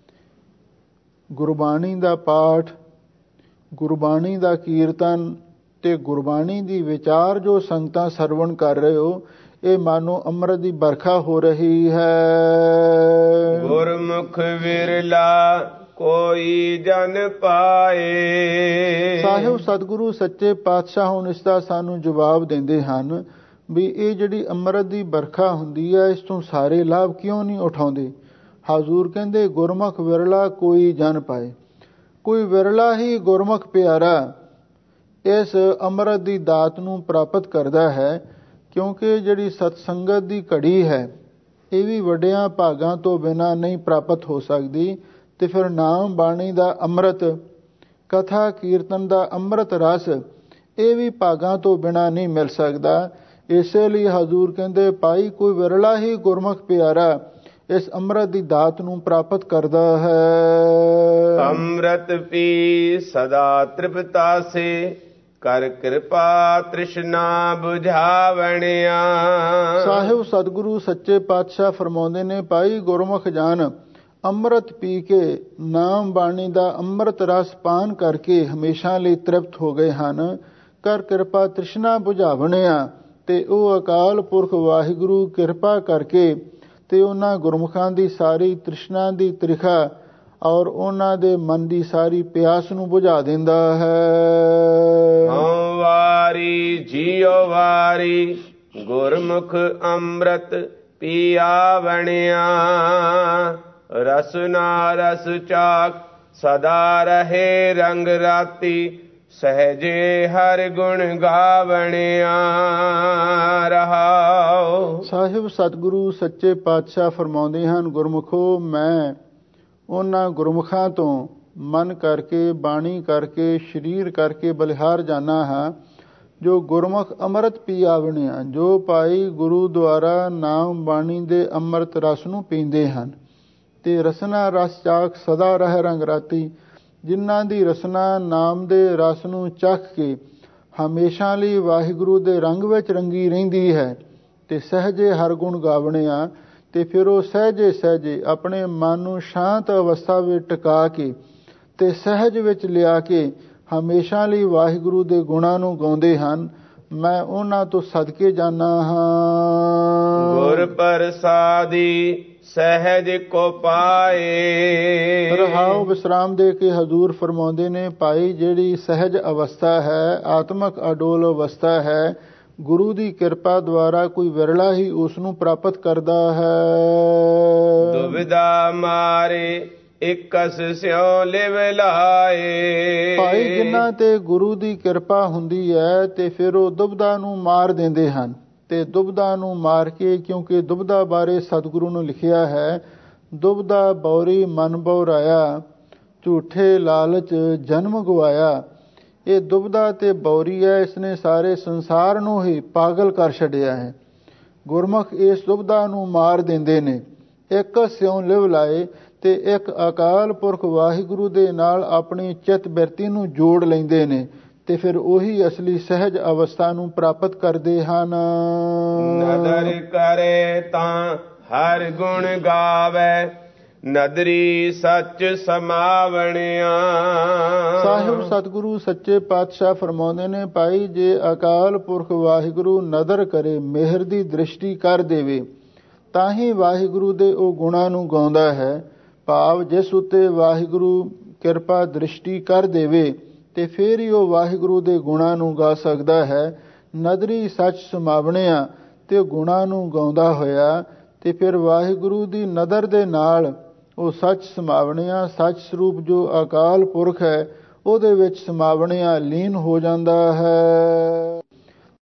Speaker 2: ਗੁਰਬਾਣੀ ਦਾ ਪਾਠ, ਗੁਰਬਾਣੀ ਦਾ ਕੀਰਤਨ ਤੇ ਗੁਰਬਾਣੀ ਦੀ ਵਿਚਾਰ ਜੋ ਸੰਗਤਾਂ ਸਰਵਣ ਕਰ ਰਹੇ ਹੋ, ਇਹ ਮਾਨੋ ਅੰਮ੍ਰਿਤ ਦੀ ਵਰਖਾ ਹੋ ਰਹੀ ਹੈ।
Speaker 1: ਗੁਰਮੁਖ ਵਿਰਲਾ ਕੋਈ ਜਨ ਪਾਏ।
Speaker 2: ਸਾਹਿਬ ਸਤਿਗੁਰੂ ਸੱਚੇ ਪਾਤਸ਼ਾਹ ਹੁਣ ਇਸ ਦਾ ਸਾਨੂੰ ਜਵਾਬ ਦਿੰਦੇ ਹਨ ਵੀ ਇਹ ਜਿਹੜੀ ਅੰਮ੍ਰਿਤ ਦੀ ਵਰਖਾ ਹੁੰਦੀ ਹੈ, ਇਸ ਤੋਂ ਸਾਰੇ ਲਾਭ ਕਿਉਂ ਨਹੀਂ ਉਠਾਉਂਦੇ। ਹਜ਼ੂਰ ਕਹਿੰਦੇ ਗੁਰਮੁਖ ਵਿਰਲਾ ਕੋਈ ਜਨ ਪਾਏ। ਕੋਈ ਵਿਰਲਾ ਹੀ ਗੁਰਮੁਖ ਪਿਆਰਾ ਇਸ ਅੰਮ੍ਰਿਤ ਦੀ ਦਾਤ ਨੂੰ ਪ੍ਰਾਪਤ ਕਰਦਾ ਹੈ, ਕਿਉਂਕਿ ਜਿਹੜੀ ਸਤਸੰਗਤ ਦੀ ਘੜੀ ਹੈ ਇਹ ਵੀ ਵੱਡਿਆਂ ਭਾਗਾਂ ਤੋਂ ਬਿਨਾਂ ਨਹੀਂ ਪ੍ਰਾਪਤ ਹੋ ਸਕਦੀ। ਤੇ ਫਿਰ ਨਾਮ ਬਾਣੀ ਦਾ ਅੰਮ੍ਰਿਤ, ਕਥਾ ਕੀਰਤਨ ਦਾ ਅੰਮ੍ਰਿਤ ਰਸ, ਇਹ ਵੀ ਭਾਗਾਂ ਤੋਂ ਬਿਨਾਂ ਨਹੀਂ ਮਿਲ ਸਕਦਾ। ਇਸੇ ਲਈ ਹਜ਼ੂਰ ਕਹਿੰਦੇ ਭਾਈ ਕੋਈ ਵਿਰਲਾ ਹੀ ਗੁਰਮੁਖ ਪਿਆਰਾ ਇਸ ਅੰਮ੍ਰਿਤ ਦੀ ਦਾਤ ਨੂੰ ਪ੍ਰਾਪਤ ਕਰਦਾ ਹੈ।
Speaker 1: ਅੰਮ੍ਰਿਤ ਪੀ ਸਦਾ ਤ੍ਰਿਪਤਾਸੇ, ਕਰ ਕਿਰਪਾ ਤ੍ਰਿਸ਼ਨਾ ਬੁਝਾਵਣਿਆ।
Speaker 2: ਸਾਹਿਬ ਸਤਿਗੁਰੂ ਸੱਚੇ ਪਾਤਸ਼ਾਹ ਫਰਮਾਉਂਦੇ ਨੇ, ਭਾਈ ਗੁਰਮੁਖ ਜਾਨ ਅੰਮ੍ਰਿਤ ਪੀ ਕੇ, ਨਾਮ ਬਾਣੀ ਦਾ ਅੰਮ੍ਰਿਤ ਰਸ ਪਾਨ ਕਰਕੇ ਹਮੇਸ਼ਾ ਲਈ ਤ੍ਰਿਪਤ ਹੋ ਗਏ ਹਨ। ਕਰ ਕਿਰਪਾ ਤ੍ਰਿਸ਼ਨਾ ਬੁਝਾਵਣਿਆ। ਤੇ ਉਹ ਅਕਾਲ ਪੁਰਖ ਵਾਹਿਗੁਰੂ ਕਿਰਪਾ ਕਰਕੇ ਤੇ ਉਹਨਾਂ ਗੁਰਮੁਖਾਂ ਦੀ ਸਾਰੀ ਤ੍ਰਿਸ਼ਨਾ ਦੀ ਤ੍ਰਿਖਾ ਔਰ ਉਹਨਾਂ ਦੇ ਮਨ ਦੀ ਸਾਰੀ ਪਿਆਸ ਨੂੰ ਬੁਝਾ ਦਿੰਦਾ ਹੈ।
Speaker 1: ਹਉ ਵਾਰੀ ਜੀਓ ਵਾਰੀ, ਗੁਰਮੁਖ ਅੰਮ੍ਰਿਤ ਪੀਆਵਣਿਆ। ਰਸਨਾ ਰਸ ਚਾਖ ਸਦਾ ਰਹੇ ਰੰਗ ਰਾਤੀ, ਸਹਜੇ ਹਰ ਗੁਣ ਗਾਵਣਿਆ। ਰਹਾਉ
Speaker 2: ਸਾਹਿਬ ਸਤਿਗੁਰੂ ਸੱਚੇ ਪਾਤਸ਼ਾਹ ਫਰਮਾਉਂਦੇ ਹਨ, ਗੁਰਮੁਖੋ ਮੈਂ ਉਹਨਾਂ ਗੁਰਮੁਖਾਂ ਤੋਂ ਮਨ ਕਰਕੇ, ਬਾਣੀ ਕਰਕੇ, ਸਰੀਰ ਕਰਕੇ ਬਲਿਹਾਰ ਜਾਣਾ ਹਾਂ ਜੋ ਗੁਰਮੁਖ ਅੰਮ੍ਰਿਤ ਪੀ ਆਵਣਿਆ, ਜੋ ਭਾਈ ਗੁਰੂ ਦੁਆਰਾ ਨਾਮ ਬਾਣੀ ਦੇ ਅੰਮ੍ਰਿਤ ਰਸ ਨੂੰ ਪੀਂਦੇ ਹਨ ਤੇ ਰਸਨਾ ਰਸ ਚਾਖ ਸਦਾ ਰਹਿ ਰੰਗ ਰਾਤੀ, ਜਿਨ੍ਹਾਂ ਦੀ ਰਸਨਾ ਨਾਮ ਦੇ ਰਸ ਨੂੰ ਚੱਖ ਕੇ ਹਮੇਸ਼ਾ ਲਈ ਵਾਹਿਗੁਰੂ ਦੇ ਰੰਗ ਵਿੱਚ ਰੰਗੀ ਰਹਿੰਦੀ ਹੈ ਤੇ ਸਹਜੇ ਹਰ ਗੁਣ ਗਾਵਣਿਆ। ਤੇ ਫਿਰ ਉਹ ਸਹਜੇ ਸਹਜੇ ਆਪਣੇ ਮਨ ਨੂੰ ਸ਼ਾਂਤ ਅਵਸਥਾ ਵਿੱਚ ਟਿਕਾ ਕੇ ਤੇ ਸਹਿਜ ਵਿੱਚ ਲਿਆ ਕੇ ਹਮੇਸ਼ਾ ਲਈ ਵਾਹਿਗੁਰੂ ਦੇ ਗੁਣਾਂ ਨੂੰ ਗਾਉਂਦੇ ਹਨ। ਮੈਂ ਉਹਨਾਂ ਤੋਂ ਸਦਕੇ ਜਾਣਾ ਹਾਂ।
Speaker 1: ਗੁਰ ਪ੍ਰਸਾਦੀ ਸਹਿਜ ਕੋ ਪਾਏ।
Speaker 2: ਰਹਾਉ ਵਿਸਰਾਮ ਦੇ ਕੇ ਹਜ਼ੂਰ ਫਰਮਾਉਂਦੇ ਨੇ, ਭਾਈ ਜਿਹੜੀ ਸਹਿਜ ਅਵਸਥਾ ਹੈ, ਆਤਮਕ ਅਡੋਲ ਅਵਸਥਾ ਹੈ, ਗੁਰੂ ਦੀ ਕਿਰਪਾ ਦੁਆਰਾ ਕੋਈ ਵਿਰਲਾ ਹੀ ਉਸ ਨੂੰ ਪ੍ਰਾਪਤ ਕਰਦਾ ਹੈ।
Speaker 1: ਦੁਬਿਧਾ ਮਾਰੇ ਇਕਸ ਸਿਉ ਲਿਵ ਲਾਏ।
Speaker 2: ਭਾਈ ਜਿਨ੍ਹਾਂ ਤੇ ਗੁਰੂ ਦੀ ਕਿਰਪਾ ਹੁੰਦੀ ਹੈ ਤੇ ਫਿਰ ਉਹ ਦੁਬਿਧਾ ਨੂੰ ਮਾਰ ਦਿੰਦੇ ਹਨ ਤੇ ਦੁਬਿਧਾ ਨੂੰ ਮਾਰ ਕੇ, ਕਿਉਂਕਿ ਦੁਬਿਧਾ ਬਾਰੇ ਸਤਿਗੁਰੂ ਨੂੰ ਲਿਖਿਆ ਹੈ, ਦੁਬਿਧਾ ਬੌਰੀ ਮਨ ਬਉਰਾਇਆ, ਝੂਠੇ ਲਾਲਚ ਜਨਮ ਗਵਾਇਆ। ਇਹ ਦੁਬਿਧਾ ਤੇ ਬੌਰੀ ਹੈ, ਇਸਨੇ ਸਾਰੇ ਸੰਸਾਰ ਨੂੰ ਹੀ ਪਾਗਲ ਕਰ ਛੱਡਿਆ ਹੈ। ਗੁਰਮੁਖ ਇਸ ਦੁਬਿਧਾ ਨੂੰ ਮਾਰ ਦਿੰਦੇ ਨੇ, ਇੱਕ ਸਿਉ ਲਿਵ ਲਾਏ ਤੇ ਇੱਕ ਅਕਾਲ ਪੁਰਖ ਵਾਹਿਗੁਰੂ ਦੇ ਨਾਲ ਆਪਣੀ ਚਿੱਤ ਬਿਰਤੀ ਨੂੰ ਜੋੜ ਲੈਂਦੇ ਨੇ ਤੇ ਫਿਰ ਉਹੀ ਅਸਲੀ ਸਹਿਜ ਅਵਸਥਾ ਨੂੰ ਪ੍ਰਾਪਤ ਕਰਦੇ ਹਨ।
Speaker 1: ਨਦਰ ਕਰੇ ਤਾਂ ਹਰ ਗੁਣ ਗਾਵੇ, ਨਦਰੀ ਸੱਚ ਸਮਾਵਣਿਆ।
Speaker 2: ਸਾਹਿਬ ਸਤਿਗੁਰੂ ਸੱਚੇ ਪਾਤਸ਼ਾਹ ਫਰਮਾਉਂਦੇ ਨੇ, ਭਾਈ ਜੇ ਅਕਾਲ ਪੁਰਖ ਵਾਹਿਗੁਰੂ ਨਦਰ ਕਰੇ, ਮਿਹਰ ਦੀ ਦ੍ਰਿਸ਼ਟੀ ਕਰ ਦੇਵੇ, ਤਾਂ ਹੀ ਵਾਹਿਗੁਰੂ ਦੇ ਉਹ ਗੁਣਾਂ ਨੂੰ ਗਾਉਂਦਾ ਹੈ। ਭਾਵ ਜਿਸ ਉੱਤੇ ਵਾਹਿਗੁਰੂ ਕਿਰਪਾ ਦ੍ਰਿਸ਼ਟੀ ਕਰ ਦੇਵੇ ਤੇ ਫਿਰ ਹੀ ਉਹ ਵਾਹਿਗੁਰੂ ਦੇ ਗੁਣਾਂ ਨੂੰ ਗਾ ਸਕਦਾ ਹੈ। ਨਦਰੀ ਸੱਚ ਸਮਾਵਣਿਆ, ਤੇ ਗੁਣਾਂ ਨੂੰ ਗਾਉਂਦਾ ਹੋਇਆ ਤੇ ਫਿਰ ਵਾਹਿਗੁਰੂ ਦੀ ਨਦਰ ਦੇ ਨਾਲ ਉਹ ਸੱਚ ਸਮਾਵਣਿਆ, ਸੱਚ ਸਰੂਪ ਜੋ ਅਕਾਲ ਪੁਰਖ ਹੈ ਉਹਦੇ ਵਿੱਚ ਸਮਾਵਣਿਆ ਲੀਨ ਹੋ ਜਾਂਦਾ ਹੈ।